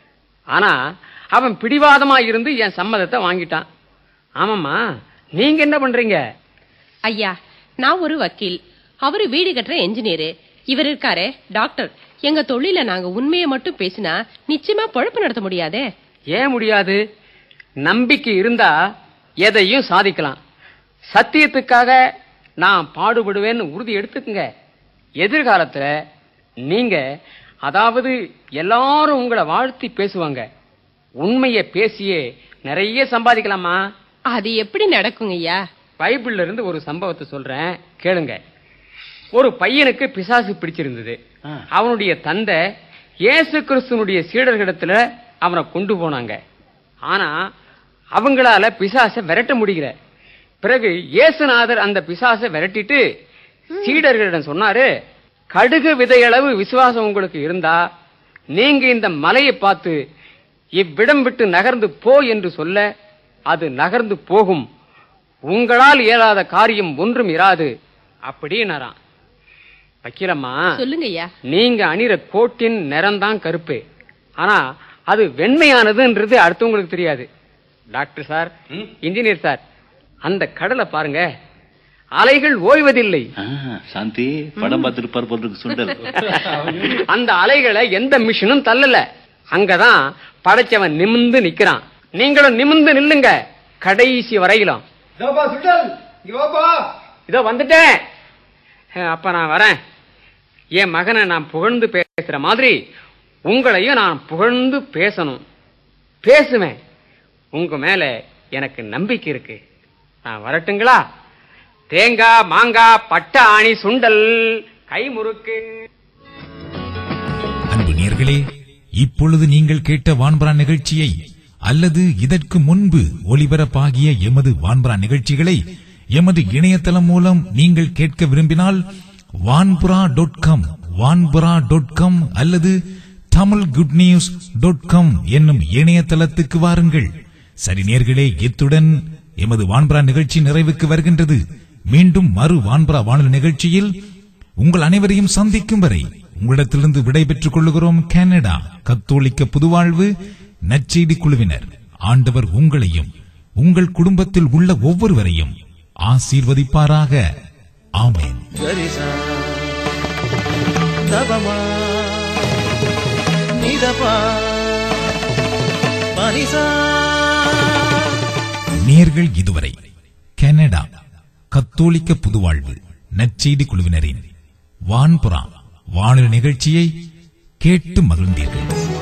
ஆனா அவன் பிடிவாதமா இருந்து என் சம்மதத்தை வாங்கிட்டான். ஆமாம்மா, நீங்க என்ன பண்றீங்க? ஐயா, நான் ஒரு வக்கீல், அவரு வீடு கட்டுற என்ஜினியரு, இவர் இருக்காரே டாக்டர். எங்க தொழில நாங்க உண்மையை மட்டும் பேசினா நிச்சயமா பொழப்பு நடத்த முடியாதே. ஏன் முடியாது? நம்பிக்கை இருந்தா எதையும் சாதிக்கலாம். சத்தியத்துக்காக நான் பாடுபடுவேன்னு உறுதி எடுத்துக்குங்க. எதிர்காலத்துல நீங்க, அதாவது எல்லாரும் உங்களை வாழ்த்தி பேசுவாங்க. உண்மையை பேசியே நிறைய சம்பாதிக்கலாமா? அது எப்படி நடக்குங்க ஐயா? பைபிள்ல இருந்து ஒரு சம்பவத்தை சொல்றேன், கேளுங்க. ஒரு பையனுக்கு பிசாசு பிடிச்சிருந்தது. அவனுடைய தந்தை இயேசு கிறிஸ்துனுடைய சீடர்களிடத்துல அவனை கொண்டு போனாங்க. ஆனா அவங்களால பிசாசை விரட்ட முடியல. பிறகு இயேசுநாதர் அந்த பிசாசை விரட்டிட்டு சீடர்களிடம் சொன்னாரு, கடுகு விதையளவு விசுவாசம் உங்களுக்கு இருந்தா நீங்க இந்த மலையை பார்த்து இவ்விடம் விட்டு நகர்ந்து போ என்று சொல்ல அது நகர்ந்து போகும். உங்களால் இயலாத காரியம் ஒன்றும் இராது அப்படின்னாராம். வக்கீலம்மா, சொல்லுங்க ஐயா. நீங்க அணிற கோட்டின் நிறம்தான் கருப்பு, ஆனா அது வெண்மையானதுன்றது அடுத்தவங்களுக்கு தெரியாது. டாக்டர் சார், இன்ஜினியர் சார், அந்த கடலை பாருங்க, அலைகள் ஓய்வதில்லை. சாந்தி படம் பார்த்திருப்பார் போறதுக்கு சுண்டல். அந்த அலைகளை எந்த மிஷினும் தள்ளல. அங்கதான் படைச்சவன் நிமிந்து நிக்கிறான். நீங்களும் நிமிந்து நில்லுங்க கடைசி வரையிலும். இதோ வந்துட்டேன். அப்ப நான் வரேன். என் மகனை நான் புகழ்ந்து பேசுற மாதிரி உங்களையும் நான் புகழ்ந்து பேசணும். பேசுவேன். உங்க மேல எனக்கு நம்பிக்கை இருக்கு. நான் வரட்டுங்களா? தேங்காய் மாங்காய் பட்டை ஆணி சுண்டல் கை முறுக்கு. அன்பு நேயர்களே, இப்பொழுது நீங்கள் கேட்ட வான்பரா நிகழ்ச்சியை அல்லது இதற்கு முன்பு ஒளிபரப்பாகிய எமது வான்பரா நிகழ்ச்சிகளை எமது இணையதளம் மூலம் நீங்கள் கேட்க விரும்பினால் Vanpura dot com Vanpura dot com அல்லது Tamil good news dot com என்னும் இணையதளத்துக்கு வாருங்கள். சரி நேயர்களே, இத்துடன் எமது வான்பரா நிகழ்ச்சி நிறைவுக்கு வருகின்றது. மீண்டும் மறு வான்பரா வானொலி நிகழ்ச்சியில் உங்கள் அனைவரையும் சந்திக்கும் வரை உங்களிடத்திலிருந்து விடைபெற்றுக் கொள்ளுகிறோம். கனடா கத்தோலிக்க புதுவாழ்வு நற்செய்தி குழுவினர். ஆண்டவர் உங்களையும் உங்கள் குடும்பத்தில் உள்ள ஒவ்வொருவரையும் ஆசீர்வதிப்பாராக. ஆமென். கரிசா தபமா நிதபா பனிசா. நேர்கள் இதுவரை கனடா கத்தோலிக்க புதுவாழ்வு நற்செய்தி குழுவினரின் வான்புறா வானொலி நிகழ்ச்சியை கேட்டு மகிழ்ந்தீர்கள்.